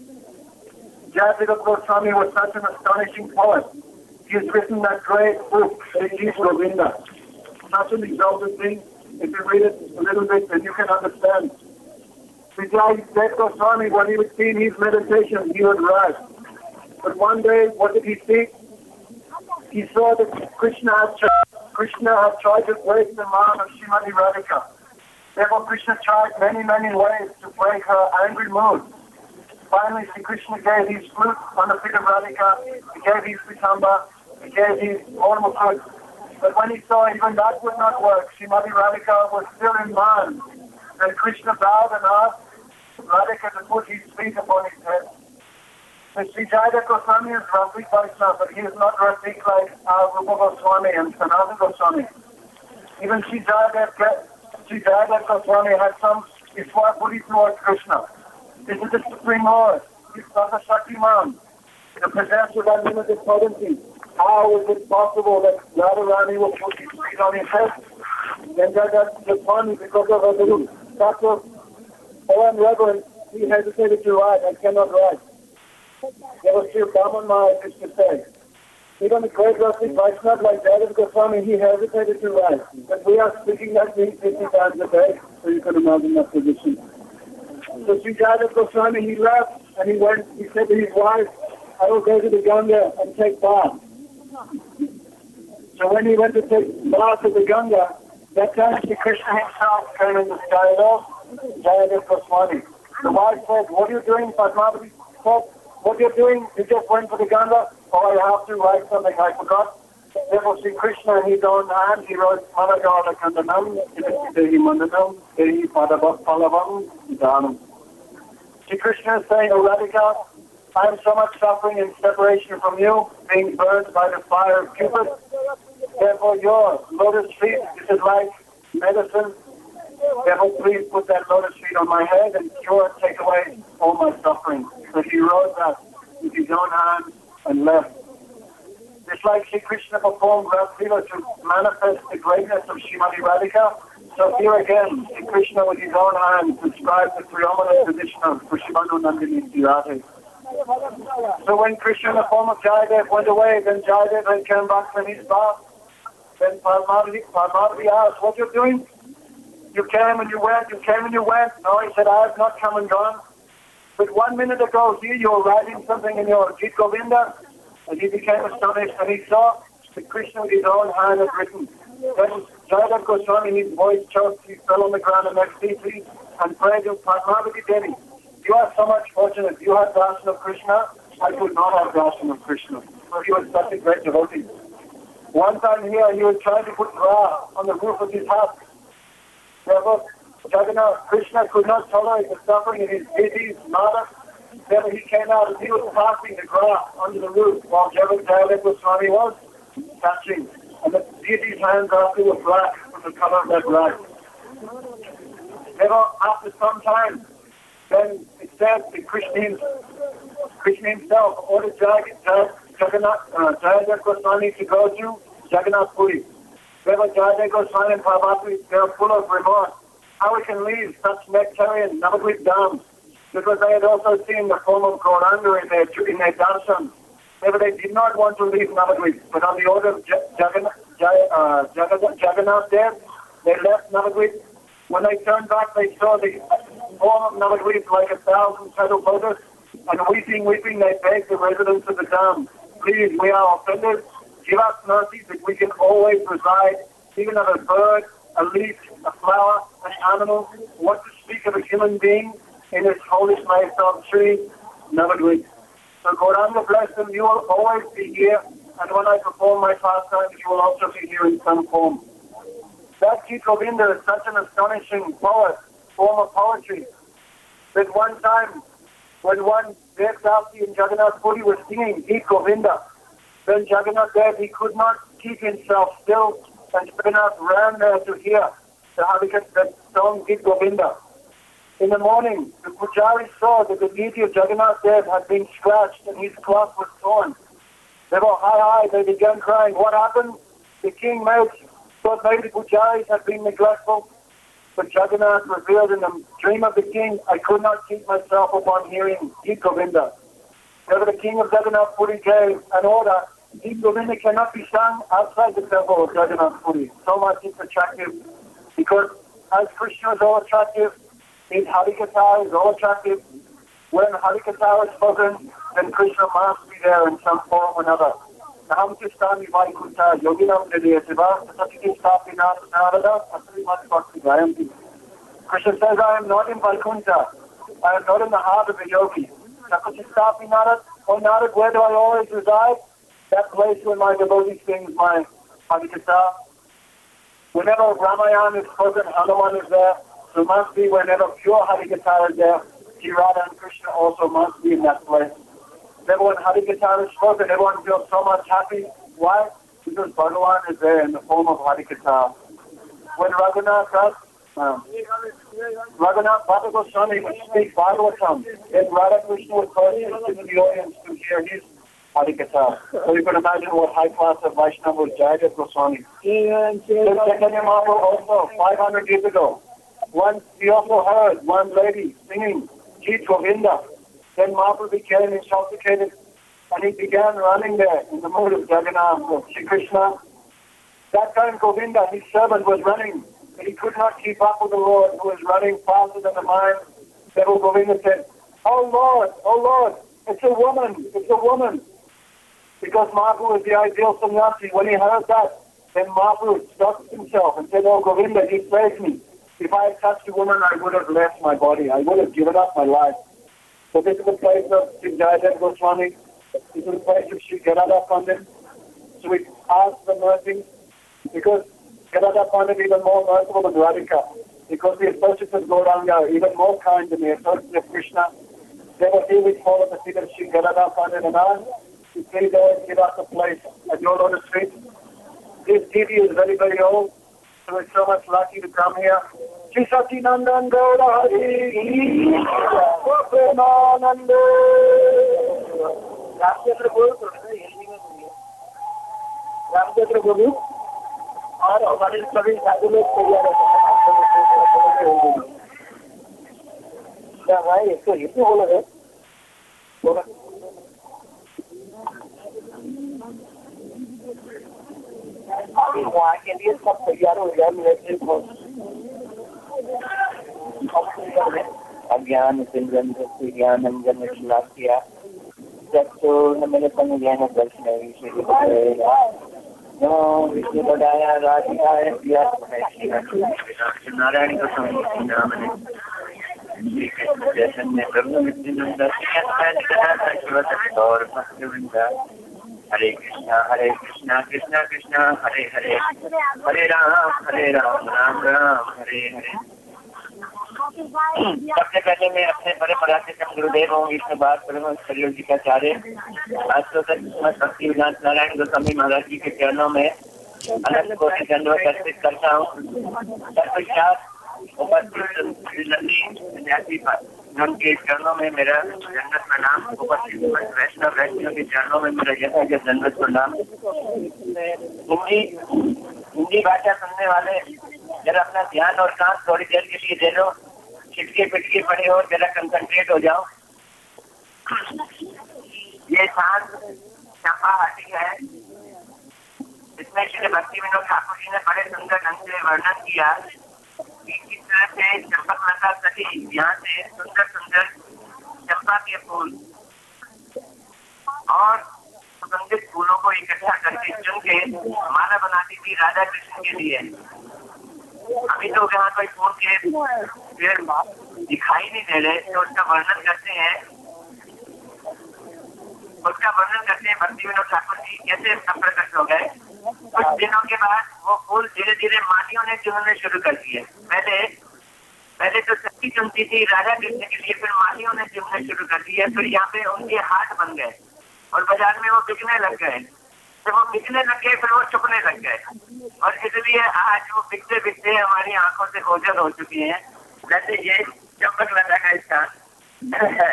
Jayadev Goswami was such an astonishing poet. He has written that great book, Sri Govinda. Such an exalted thing. If you read it a little bit, then you can understand. Sri Jayadev Goswami, when he would see in his meditation, he would write. But one day, what did he see? He saw that Krishna had tried, Krishna had tried to break the man of Srimati Radhika. Therefore, Krishna tried many, many ways to break her angry mood. Finally, Sri Krishna gave his flute on the feet of Radhika, he gave his pitamba, he gave his ornament. But when he saw even that would not work, Srimati Radhika was still in man. Then Krishna bowed and asked Radhika to put his feet upon his head. So Sri Jayadev Goswami is Rasik Vaishnava, but he is not Rasik like uh, Rupa Goswami and Sanatana Goswami. Even Sri Jayadev, Sri Jayadev Goswami had some Iswar towards Krishna. This is the Supreme Lord. He's not a Shaktiman. The possessor of unlimited potency. How is it possible that Radharani will put his feet on his head? Then that, that's the funny because of her little that was so unreverent, he hesitated to write and cannot write. There was still Brahman Maharaj used to say. Even the great Rasik Vaishnava like Jayadev Goswami, he hesitated to write. But we are speaking that thing fifty times a day, so you can imagine that position. So Sri Jayadev Goswami, he left and he went, he said to his wife, I will go to the Ganga and take bath. So when he went to take bath at the Ganga, that time Sri Krishna himself came in the sky of Jayadev Goswami. The wife said, what are you doing, Padmavati? Said, what are you doing? You just went for the Ganga? Oh, I have to write something, I forgot. Therefore Sri Krishna in his own hand, he wrote Managala Kandanam, Dehi Mandanam, Dehi Padabhat Palavam, Dhanam. Sri Krishna is saying, O Radhika, I am so much suffering in separation from you, being burned by the fire of Cupid. Therefore your lotus feet, this is like medicine. Therefore please put that lotus feet on my head and cure, take away all my suffering. So he wrote that with his own hand and left. Just like Sri Krishna performed Raslila to manifest the greatness of Srimati Radhika, so here again, Sri Krishna with his own hand described the preeminent position of Kushimanu Nandini Radhe. So when Krishna in the form of Jayadev went away, then Jayadev had came back from his bath. Then Padmavati asked, what are you doing? You came and you went, you came and you went. No, he said, I have not come and gone. But one minute ago here you were writing something in your Gita Govinda, and he became astonished and he saw that Krishna with his own hand had written. Then Jayadev Goswami, his voice choked, he fell on the ground and next deeply and prayed to Padmavati Devi. You are so much fortunate. You have darshan of Krishna. I could not have darshan of Krishna. So he was such a great devotee. One time here, he was trying to put grass on the roof of his house. Therefore, Jagannath, Krishna could not tolerate the suffering of his deity's mother. Therefore, he came out and he was passing the grass under the roof while Jayadev Goswami was touching. And the deity's hands after were black from the color of that grass. Therefore, after some time, then it says that Krishna, Krishna himself ordered Jagannath, uh, Jayadev Goswami to go to Jagannath Puri. Therefore, Jayadev Goswami and Parvati, they are full of remorse. How we can leave such nectarian Navadvip dams? Because they had also seen the form of Gauranga in their, in their darshan. Therefore, they did not want to leave Navadvip. But on the order of Jagannath, uh, Jagannath Dev, they left Navadvip. When they turned back, they saw the form of Navadvip like a thousand petal lotus. And weeping, weeping, they begged the residents of the dam, please, we are offended. Give us mercy that we can always reside, even of a bird, a leaf, a flower, an animal. What to speak of a human being in this holy place of tree? Never do it. So Gauranga bless them. You will always be here. And when I perform my pastimes, you will also be here in some form. That Gita Govinda is such an astonishing poet, form of poetry, that one time when one Devdasi in Jagannath Puri was singing Gita Govinda, then Jagannath Dev, he could not keep himself still, and Jagannath ran there to hear the Harikat, that song Gita Govinda. In the morning, the Pujari saw that the deity of Jagannath Dev had been scratched and his cloth was torn. They were high, high, they began crying. What happened? The king made, thought maybe the Pujaris had been neglectful, but Jagannath revealed in the dream of the king, I could not keep myself upon hearing Gita Govinda. Whenever the king of Jagannath Puri gave an order, Gita Govinda cannot be sung outside the temple of Jagannath Puri. So much it's attractive, because as Krishna is all attractive, his Harikatha is all attractive. When Harikatha is spoken, then Krishna must be there in some form or another. Naham Kistami Vaikuntha Yoginam Nidiyasiva Satikis Tapinath Narada Asrimat Bhakti Gayanti. Krishna says, I am not in Vaikuntha. I am not in the heart of a yogi. Satikis Narad, O Narad, where do I always reside? That place where my devotee sings my Harikatha. Whenever Ramayana is spoken, Hanuman is there. So it must be whenever pure Harikatha is there, Sri Radha and Krishna also must be in that place. Everyone Harikatha is spoken, everyone feels so much happy. Why? Because Bhagavan is there in the form of Harikatha. When Raghunath does, um, Raghunath Bhatta Goswami would speak Bhagavatam, then Radha Krishna would first sit in the audience to hear his Harikatha. So you can imagine what high class of Vaishnava was Jayadev Goswami. Then Chaitanya Mahaprabhu also, five hundred years ago. Once we also heard one lady singing Gita Govinda. Then Mahaprabhu became intoxicated and he began running there in the mood of Jagannath, of Shri Krishna. That time Govinda, his servant, was running, but he could not keep up with the Lord, who was running faster than the mind. Therefore Govinda said, Oh Lord, oh Lord, it's a woman, it's a woman. Because Mahaprabhu was the ideal sannyasi. When he heard that, then Mahaprabhu stopped himself and said, Oh Govinda, you saved me. If I had touched a woman, I would have left my body. I would have given up my life. So this is the place of Sri Jayadev Goswami. This is the place of Sri Gadadhar Pandit. So we ask for mercy, because Gadadhar Pandit is even more merciful than Radhika. Because the associates of Gauranga are even more kind than the associates of Krishna. Therefore, here we fall at the feet of Sri Gadadhar Pandit and ask to please always give us a place at your Lotus Feet. This T V is very, very old. So we're so much lucky to come here. Shri Satinandan Gaura Hari Gopenananda. Ramchandra Guru, Ramchandra Guru, और हमारे सभी साधु लोग तैयार हैं। क्या भाई इसको हिंदी बोला है? बोला। अभी वहाँ के लिए सब तैयार हो गया मेरे को। अज्ञान सिंधन से ज्ञानम जन शिलाकिया चक्षुर्न मिलितं ज्ञान दर्शनै नो विष्णु बडाया राधिकाय प्रिया नारायण का स्वामी नाम है जैसे में ब्रह्म विष्णु दर्शन और भक्तवृंदा हरे कृष्णा हरे कृष्णा कृष्णा कृष्णा हरे हरे हरे राम हरे राम राम राम हरे हरे। सबसे पहले मैं अपने बड़े पराक्रम गुरुदेव हूँ इसके बाद सरयोग जी का चार्य आज तो भक्ति विनाथ नारायण गोस्वामी महाराज जी के चरणों में अनंत कोटि दंडवत अर्पित करता हूँ। तत्पश्चात उपस्थित सन्यासी धर्म के चरणों में मेरा जन्नत प्रणाम। उपस्थित वैष्णव वैष्णव के चरणों में मेरा यथा यह जन्नत प्रणाम। हिंदी हिंदी भाषा सुनने वाले जरा अपना ध्यान और कान थोड़ी देर के लिए दे लो। छिटके पिटके पड़े हो, जरा कंसंट्रेट हो जाओ। ये शांत चंपा हाथी है। इसमें श्री भक्ति विनोद ठाकुर जी ने बड़े सुंदर ढंग से वर्णन किया कि किस तरह से चंपक लता सटी यहाँ से सुंदर सुंदर चंपा के फूल और सुगंधित फूलों को इकट्ठा करके चुन के माला बनाती थी राधा कृष्ण के लिए। अभी तो यहाँ कोई फूल के पेड़ दिखाई नहीं दे रहे, तो उसका वर्णन करते हैं उसका वर्णन करते हैं भक्ति विनोद ठाकुर जी कैसे प्रकट हो गए। कुछ दिनों के बाद वो फूल धीरे धीरे मालियों ने चुनने शुरू कर दिए। पहले पहले तो सखी चुनती थी राधा कृष्ण के लिए, फिर मालियों ने चुनने शुरू कर दिया। फिर यहाँ पे उनके हाथ बन गए और बाजार में वो बिकने लग गए। जब वो बिकने लग गए फिर वो चुपने लग गए, और इसलिए आज वो बिकते बिकते हमारी आंखों से ओझल हो चुकी है। जैसे ये चंपक लता का स्थान है।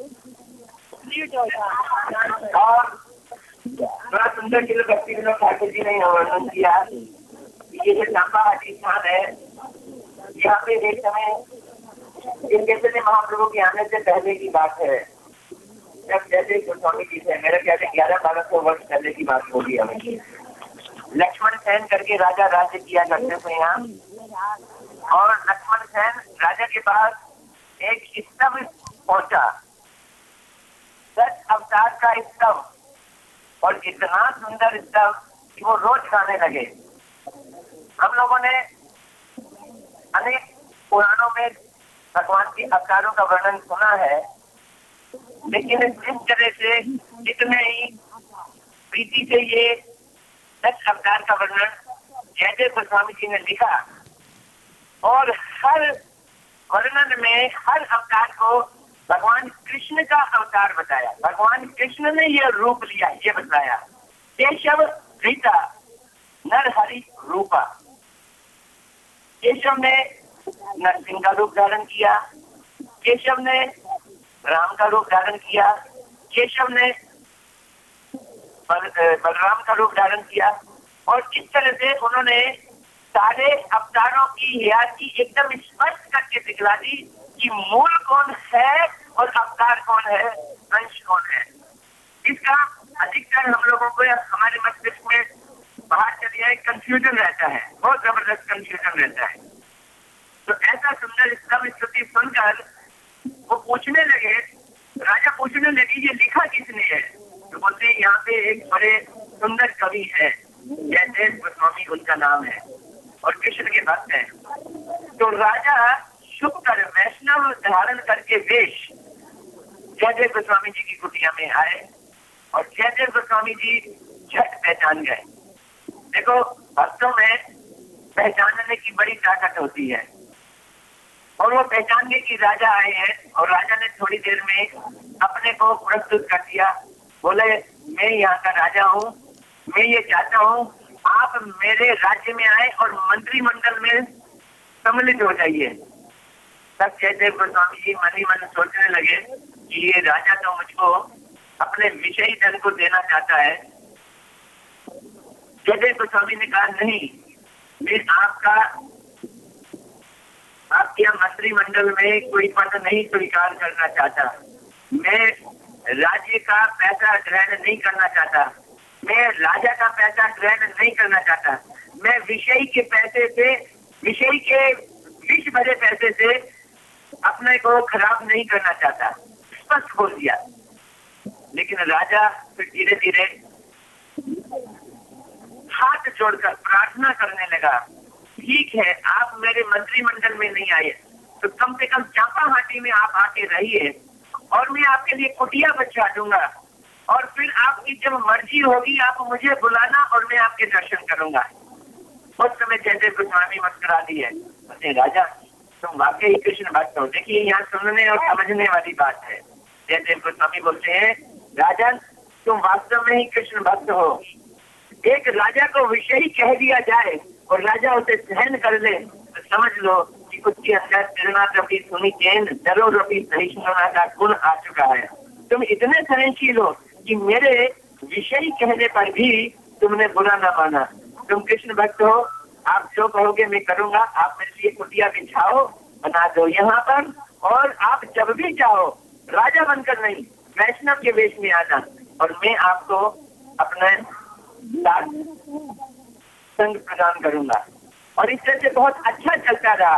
और बड़ा सुंदर किलो भक्ति विनोद ठाकुर जी ने वर्णन किया। ये जो चंपा स्थान है, यहाँ पे एक समय इन कैसे महाप्रभु के आने से पहले की बात है, जब जैसे गोस्वामी जी थे, मेरे ख्याल से ग्यारह बारह सौ वर्ष पहले की बात होगी। हमें लक्ष्मण सेन करके राजा राज्य किया करते थे यहाँ, और लक्ष्मण सेन राजा के पास एक स्तव पहुंचा, दस अवतार का स्तव, और इतना सुंदर स्तव कि वो रोज खाने लगे। हम लोगों ने अनेक पुराणों में भगवान के अवतारों का वर्णन सुना है, लेकिन इस तरह से जितने ही प्रीति से ये दस अवतार का वर्णन जयदेव गोस्वामी जी ने लिखा, और हर वर्णन में हर अवतार को भगवान कृष्ण का अवतार बताया। भगवान कृष्ण ने यह रूप लिया, ये बताया। केशव रीता नर हरि रूपा। केशव ने नरसिंह का रूप धारण किया, केशव ने राम का रूप धारण किया, केशव ने बल, बलराम का रूप धारण किया, और इस तरह से उन्होंने सारे अवतारों की हियाती एकदम स्पष्ट करके दिखला दी कि मूल कौन है और अवतार कौन है, अंश कौन है। इसका अधिकतर हम लोगों को हमारे मस्तिष्क में बाहर चलिए एक कंफ्यूजन रहता है, बहुत जबरदस्त कंफ्यूजन रहता है। तो ऐसा सुंदर स्तव स्तुति सुनकर वो पूछने लगे, राजा पूछने लगे ये लिखा किसने है? तो बोलते यहाँ पे एक बड़े सुंदर कवि है, जयदेव गोस्वामी उनका नाम है, और कृष्ण के भक्त हैं। तो राजा शुभ कर वैष्णव धारण करके वेश जयदेव गोस्वामी जी की कुटिया में आए, और जयदेव गोस्वामी जी झट पहचान गए। देखो, भक्तों में पहचानने की बड़ी ताकत होती है, और वो पहचान गए कि राजा आए हैं, और राजा ने थोड़ी देर में अपने को प्रस्तुत कर दिया। बोले, मैं यहाँ का राजा हूँ, मैं ये चाहता हूँ आप मेरे राज्य में आए और मंत्रिमंडल में सम्मिलित हो जाइए। तब जयदेव गोस्वामी जी मन ही मन सोचने लगे कि ये राजा तो मुझको अपने विषयी धन को देना चाहता है। जयदेव गोस्वामी ने कहा, नहीं, मैं आपका आपके मंत्रिमंडल में कोई पद नहीं स्वीकार करना चाहता, मैं राज्य का पैसा ग्रहण नहीं करना चाहता, मैं राजा का पैसा ग्रहण नहीं करना चाहता, मैं विषय के पैसे से, विषय के विष भरे पैसे से अपने को खराब नहीं करना चाहता, स्पष्ट बोल दिया। लेकिन राजा फिर धीरे धीरे हाथ जोड़कर प्रार्थना करने लगा, ठीक है, आप मेरे मंत्रिमंडल में नहीं आए तो कम से कम चांपा हाटी में आप आके रहिए, और मैं आपके लिए कुटिया बचा दूंगा, और फिर आपकी जब मर्जी होगी आप मुझे बुलाना और मैं आपके दर्शन करूंगा। उस समय जयदेव गोस्वामी मुस्कुरा दिए, बोले, राजा तुम वाकई कृष्ण भक्त हो। देखिए, यहाँ सुनने और समझने वाली बात है। जयदेव गोस्वामी बोलते हैं, राजा तुम वास्तव में ही कृष्ण भक्त हो। एक राजा को विषयी कह दिया जाए और राजा उसे सहन कर ले, तो समझ लो कि उसके अंदर प्रेरणा रफी सुनी चैन डरो रफी सहिष्णुता का गुण आ चुका है। तुम इतने सहनशील हो कि मेरे विषय कहने पर भी तुमने बुरा ना माना। तुम कृष्ण भक्त हो, आप जो कहोगे मैं करूंगा। आप मेरे लिए कुटिया बिछाओ, बना दो यहाँ पर, और आप जब भी चाहो राजा बनकर नहीं, वैष्णव के वेश में आना, और मैं आपको अपने साथ संग प्रदान करूंगा। और इस तरह से बहुत अच्छा चलता रहा।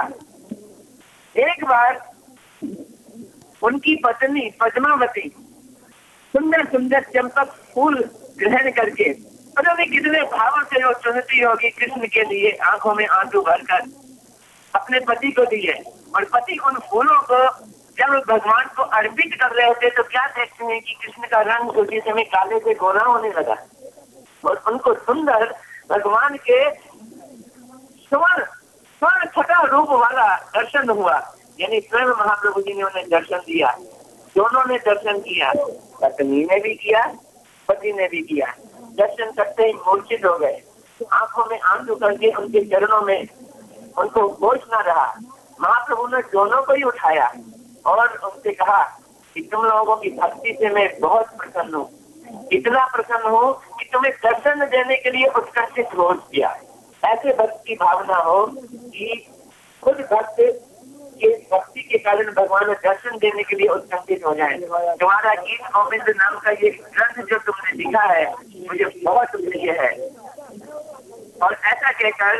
एक बार उनकी पत्नी पद्मावती सुंदर सुंदर चंपक फूल ग्रहण करके पता नहीं कितने भावों से वो चुनती होगी कृष्ण के लिए, आंखों में आंसू भरकर अपने पति को दिए। और पति उन फूलों को जब भगवान को अर्पित कर रहे थे तो क्या देखते हैं कि कृष्ण का रंग उसी समय काले से गोरा होने लगा और उनको सुंदर भगवान के स्वर्ण स्वर्ण छटा रूप वाला दर्शन हुआ। यानी स्वयं महाप्रभु जी ने उन्हें दर्शन दिया, दोनों ने दर्शन किया, पत्नी ने भी किया, पति ने भी किया। दर्शन करते ही मूर्छित हो गए, आंखों में आंसू करके उनके चरणों में उनको होश न रहा। महाप्रभु ने दोनों को ही उठाया और उनसे कहा कि तुम लोगों की भक्ति से मैं बहुत प्रसन्न हूँ, इतना प्रसन्न हूँ कि तुम्हें दर्शन देने के लिए उत्कर्षित हो किया। ऐसे भक्त की भावना हो कि खुद भक्त के भक्ति के कारण भगवान दर्शन देने के लिए उत्कर्षित हो जाए। तुम्हारा गीत गोविंद नाम का ये ग्रंथ जो तुमने लिखा है मुझे बहुत प्रिय है। और ऐसा कहकर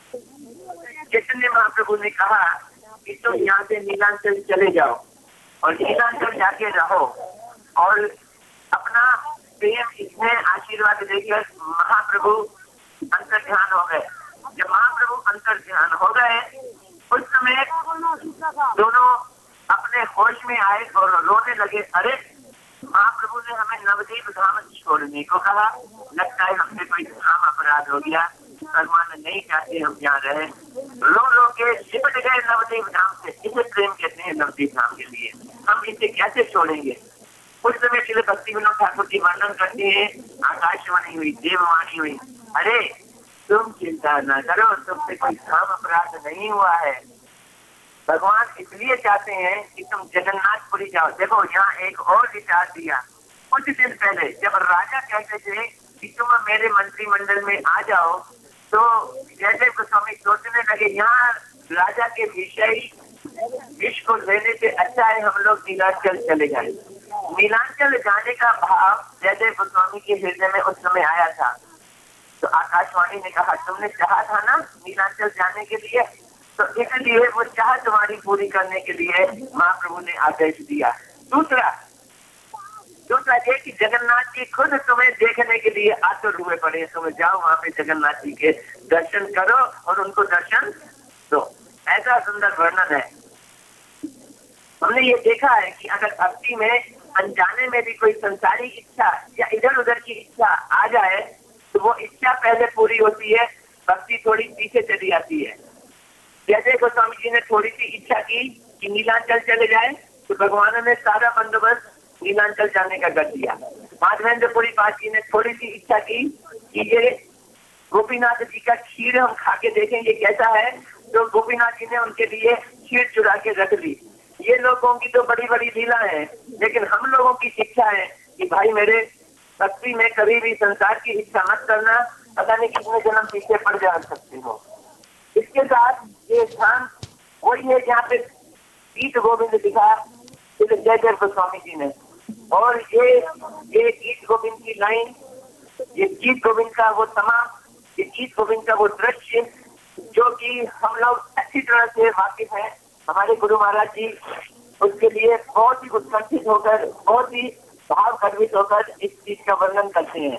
चैतन्य महाप्रभु ने कहा कि तुम यहाँ से नीलांचल चले जाओ और नीलांचल जाके रहो और अपना प्रेम इसमें आशीर्वाद देकर महाप्रभु अंतर ध्यान हो गए। जब महाप्रभु अंतर ध्यान हो गए उस समय दोनों अपने होश में आए और रोने लगे। अरे महाप्रभु ने हमें नवदीप धाम छोड़ने को कहा, लगता है हमसे कोई धाम अपराध हो गया, भगवान नहीं चाहते हम यहाँ रहे। रो रो के लिपट गए नवदीप धाम से। इसे प्रेम कहते हैं नवदीप धाम के लिए, हम इसे कैसे छोड़ेंगे। उस समय श्री भक्ति विनोद ठाकुर जी वर्णन करते हैं, आकाशवाणी हुई, देववाणी हुई, अरे तुम चिंता न करो, तुमसे कोई धाम अपराध नहीं हुआ है। भगवान इसलिए चाहते हैं कि तुम जगन्नाथपुरी जाओ। देखो यहाँ एक और विचार दिया। कुछ दिन पहले जब राजा कहते थे कि तुम मेरे मंत्रिमंडल में आ जाओ तो जैसे गोस्वामी सोचने लगे यहाँ राजा के विषय विष को लेने से अच्छा है हम लोग नीलांचल चले जाए। नीलांचल जाने का भाव जैसे गोस्वामी के हृदय में उस समय आया था तो आकाशवाणी ने कहा तुमने चाहा था ना नीलांचल जाने के लिए, तो इसलिए वो चाह तुम्हारी पूरी करने के लिए महाप्रभु ने आदेश दिया। दूसरा दूसरा ये कि जगन्नाथ जी खुद तुम्हें देखने के लिए आतुर हुए पड़े, तुम जाओ वहां पे जगन्नाथ जी के दर्शन करो और उनको दर्शन दो। ऐसा सुंदर वर्णन है। हमने ये देखा है कि अगर भक्ति में अनजाने में भी कोई संसारी इच्छा या इधर उधर की इच्छा आ जाए तो वो इच्छा पहले पूरी होती है, भक्ति थोड़ी पीछे चली आती है। जैसे गोस्वामी जी ने थोड़ी सी इच्छा की कि नीलांचल चले जाए तो भगवान ने सारा बंदोबस्त नीलांचल जाने का कर दिया। माधवेंद्रपुरी पास जी ने थोड़ी सी इच्छा की कि ये गोपीनाथ जी का खीर हम खा के देखेंगे कैसा है, तो गोपीनाथ जी ने उनके लिए खीर चुरा के रख ली। ये लोगों की तो बड़ी बड़ी लीला है, लेकिन हम लोगों की शिक्षा है कि भाई मेरे भक्ति में कभी भी संसार की इच्छा मत करना, पता नहीं कितने जन्म पीछे पड़ जा सकते हो। इसके साथ ये स्थान वही है जहाँ पे गीत गोविंद लिखा जय जय गोस्वामी जी ने। और ये ये गीत गोविंद की लाइन, ये गीत गोविंद का वो तमाम, ये गीत गोविंद का वो दृश्य जो कि हम लोग अच्छी तरह से वाकिफ है। हमारे गुरु महाराज जी उसके लिए बहुत ही उत्कंठित होकर, बहुत ही भाव गर्वित होकर इस चीज का वर्णन करते हैं।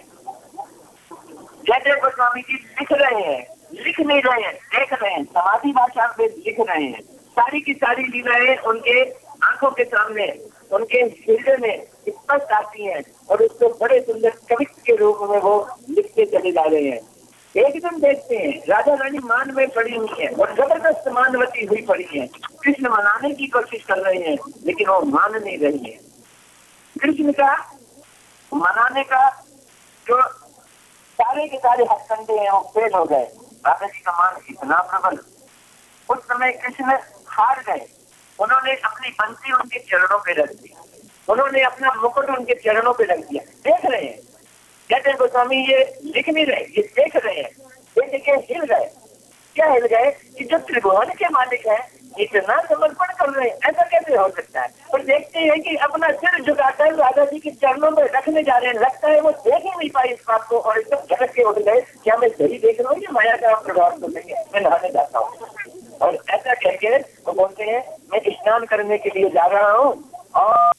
जय जय गोस्वामी जी लिख रहे हैं, लिख नहीं रहे हैं, देख रहे हैं, समाधि भाषा में लिख रहे हैं। सारी की सारी लीलाएं उनके आंखों के सामने, उनके हृदय में स्पष्ट आती हैं और उसको बड़े सुंदर कवित्व के रूप में वो लिखते चले जा रहे हैं। एकदम देखते हैं राजा रानी मान में पड़ी हुई है और जबरदस्त मानवती हुई पड़ी है। कृष्ण मनाने की कोशिश कर रहे हैं लेकिन वो मान नहीं रही है। कृष्ण का मनाने का जो सारे के सारे हथकंडे हैं वो फेल हो गए। राधा जी का मान इतना प्रबल, उस समय कृष्ण हार गए। उन्होंने अपनी बंसी उनके चरणों पे रख दी, उन्होंने अपना मुकुट उनके चरणों पे रख दिया। देख रहे हैं कहते गोस्वामी ये लिख नहीं रहे, ये देख रहे हैं। ये देखे हिल गए। क्या हिल गए कि जो त्रिभुवन के मालिक है इतना समर्पण कर रहे हैं, ऐसा कैसे हो सकता है। और देखते हैं कि अपना सिर झुकाकर राधा जी के चरणों में रखने जा रहे हैं। लगता है वो देख ही नहीं पाए इस बात को और एकदम झटक के उठ गए, क्या मैं सही देख रहा हूँ या माया का प्रभाव तो नहीं है, मैं नहाने जाता हूँ। और ऐसा कह के वो बोलते हैं मैं स्नान करने के लिए जा रहा हूँ और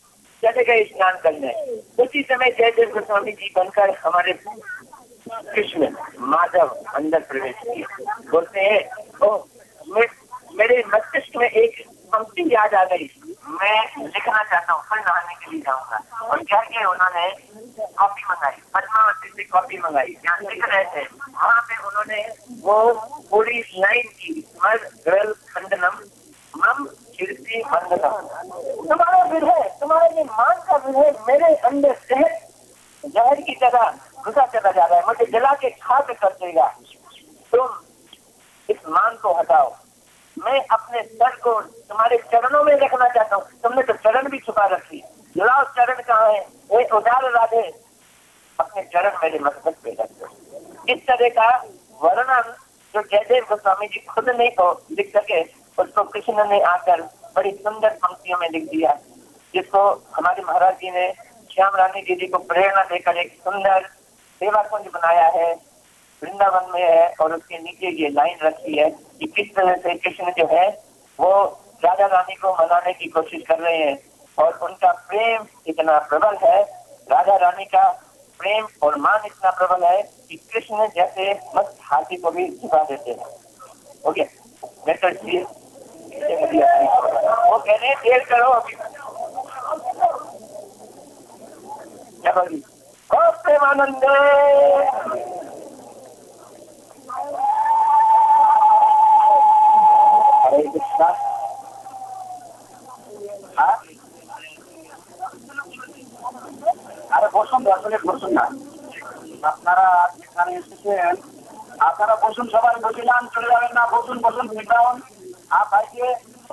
चले गए स्नान करने। उसी समय जयदेव गोस्वामी जी बनकर हमारे कृष्ण माधव अंदर प्रवेश किए। बोलते हैं ओ मे, मेरे मस्तिष्क में एक पंक्ति याद आ गई, मैं लिखना चाहता हूँ, फिर नहाने के लिए जाऊंगा। और क्या किया उन्होंने, कॉपी मंगाई, पद्मावती से कॉपी मंगाई, यहाँ लिख रहे थे। वहाँ पे उन्होंने वो पूरी लाइन की, मर ग्रल खंडनम मम कीर्ति बंधनम। तुम्हारा विरह, तुम्हारा ये मान का विरह मेरे अंदर जहर जहर की तरह घुसा चला जा रहा है, मुझे जला के खाक कर देगा। तुम इस मान को हटाओ, मैं अपने सर को तुम्हारे चरणों में रखना चाहता हूँ। तुमने तो चरण भी छुपा रखी, लाओ चरण कहाँ है, वो उदार राधे, अपने चरण मेरे मस्तक पे रख दो। इस तरह का वर्णन जो जयदेव गोस्वामी जी खुद नहीं तो लिख सके, उसको कृष्ण ने आकर बड़ी सुंदर पंक्तियों में लिख दिया, जिसको हमारे महाराज जी ने श्याम रानी दीदी को प्रेरणा देकर एक सुंदर सेवा कुंज बनाया है, वृंदावन में है। और उसके नीचे ये लाइन रखी है कि किस तरह से कृष्ण जो है वो राधा रानी को मनाने की कोशिश कर रहे हैं, और उनका प्रेम इतना प्रबल है, राधा रानी का प्रेम और मान इतना प्रबल है कि कृष्ण जैसे मस्त हाथी को भी झुका देते हैं। ओके, मैं तो इसलिए वो कह रहे हैं देर करो अभी। प्रेमानंद हरे कृष्णा। আরে বসুন, আসলে বসুন না, আপনারা এখানে এসেছেন, আপনারা বসুন, সবাই বসিলাম, চলে যাবেন না, বসুন বসুন ডাউন। आप आइए,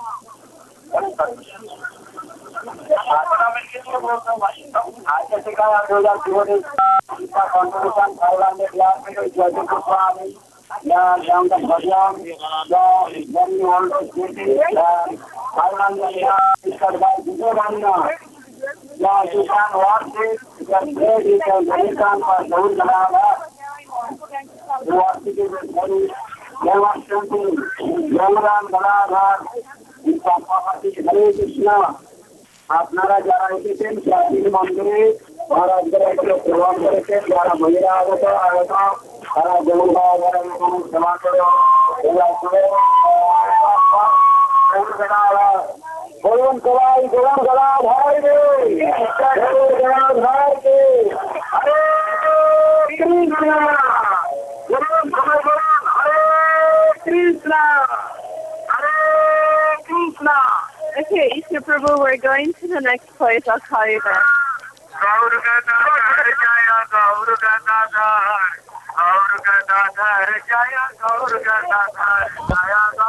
आज जैसे कहा दो हजार चौबीस का कॉन्ट्रीब्यूशन थाईलैंड में क्लास में जयदेव गोस्वामी या श्यामदास भगवान या वेरी ओल्ड सिटी थाईलैंड में या इसका बात दूसरे बनना या किसान वार्ड से जब ग्रेड हिंदुस्तान पर जरूर लगाना वार्ड के बड़ी जयराम गलाधार हरे कृष्णा। আপনারা যারা এসেছেন প্রাচীন মন্দিরে মহারাজদের প্রভাব করেছেন, যারা মহিলা আগত আগত তারা গৌরবা সেবা করে বলুন সবাই গৌরব গলা ভাই রে গলা ভাই রে হরে কৃষ্ণ। বলুন সবাই বলুন হরে কৃষ্ণ হরে Krishna. Okay, Ishna Prabhu, we're going to the next place. I'll call you back. Gaur Gadadhar Jaya Gaur Gadadhar Gaur Gadadhar Jaya Gaur Gadadhar Jaya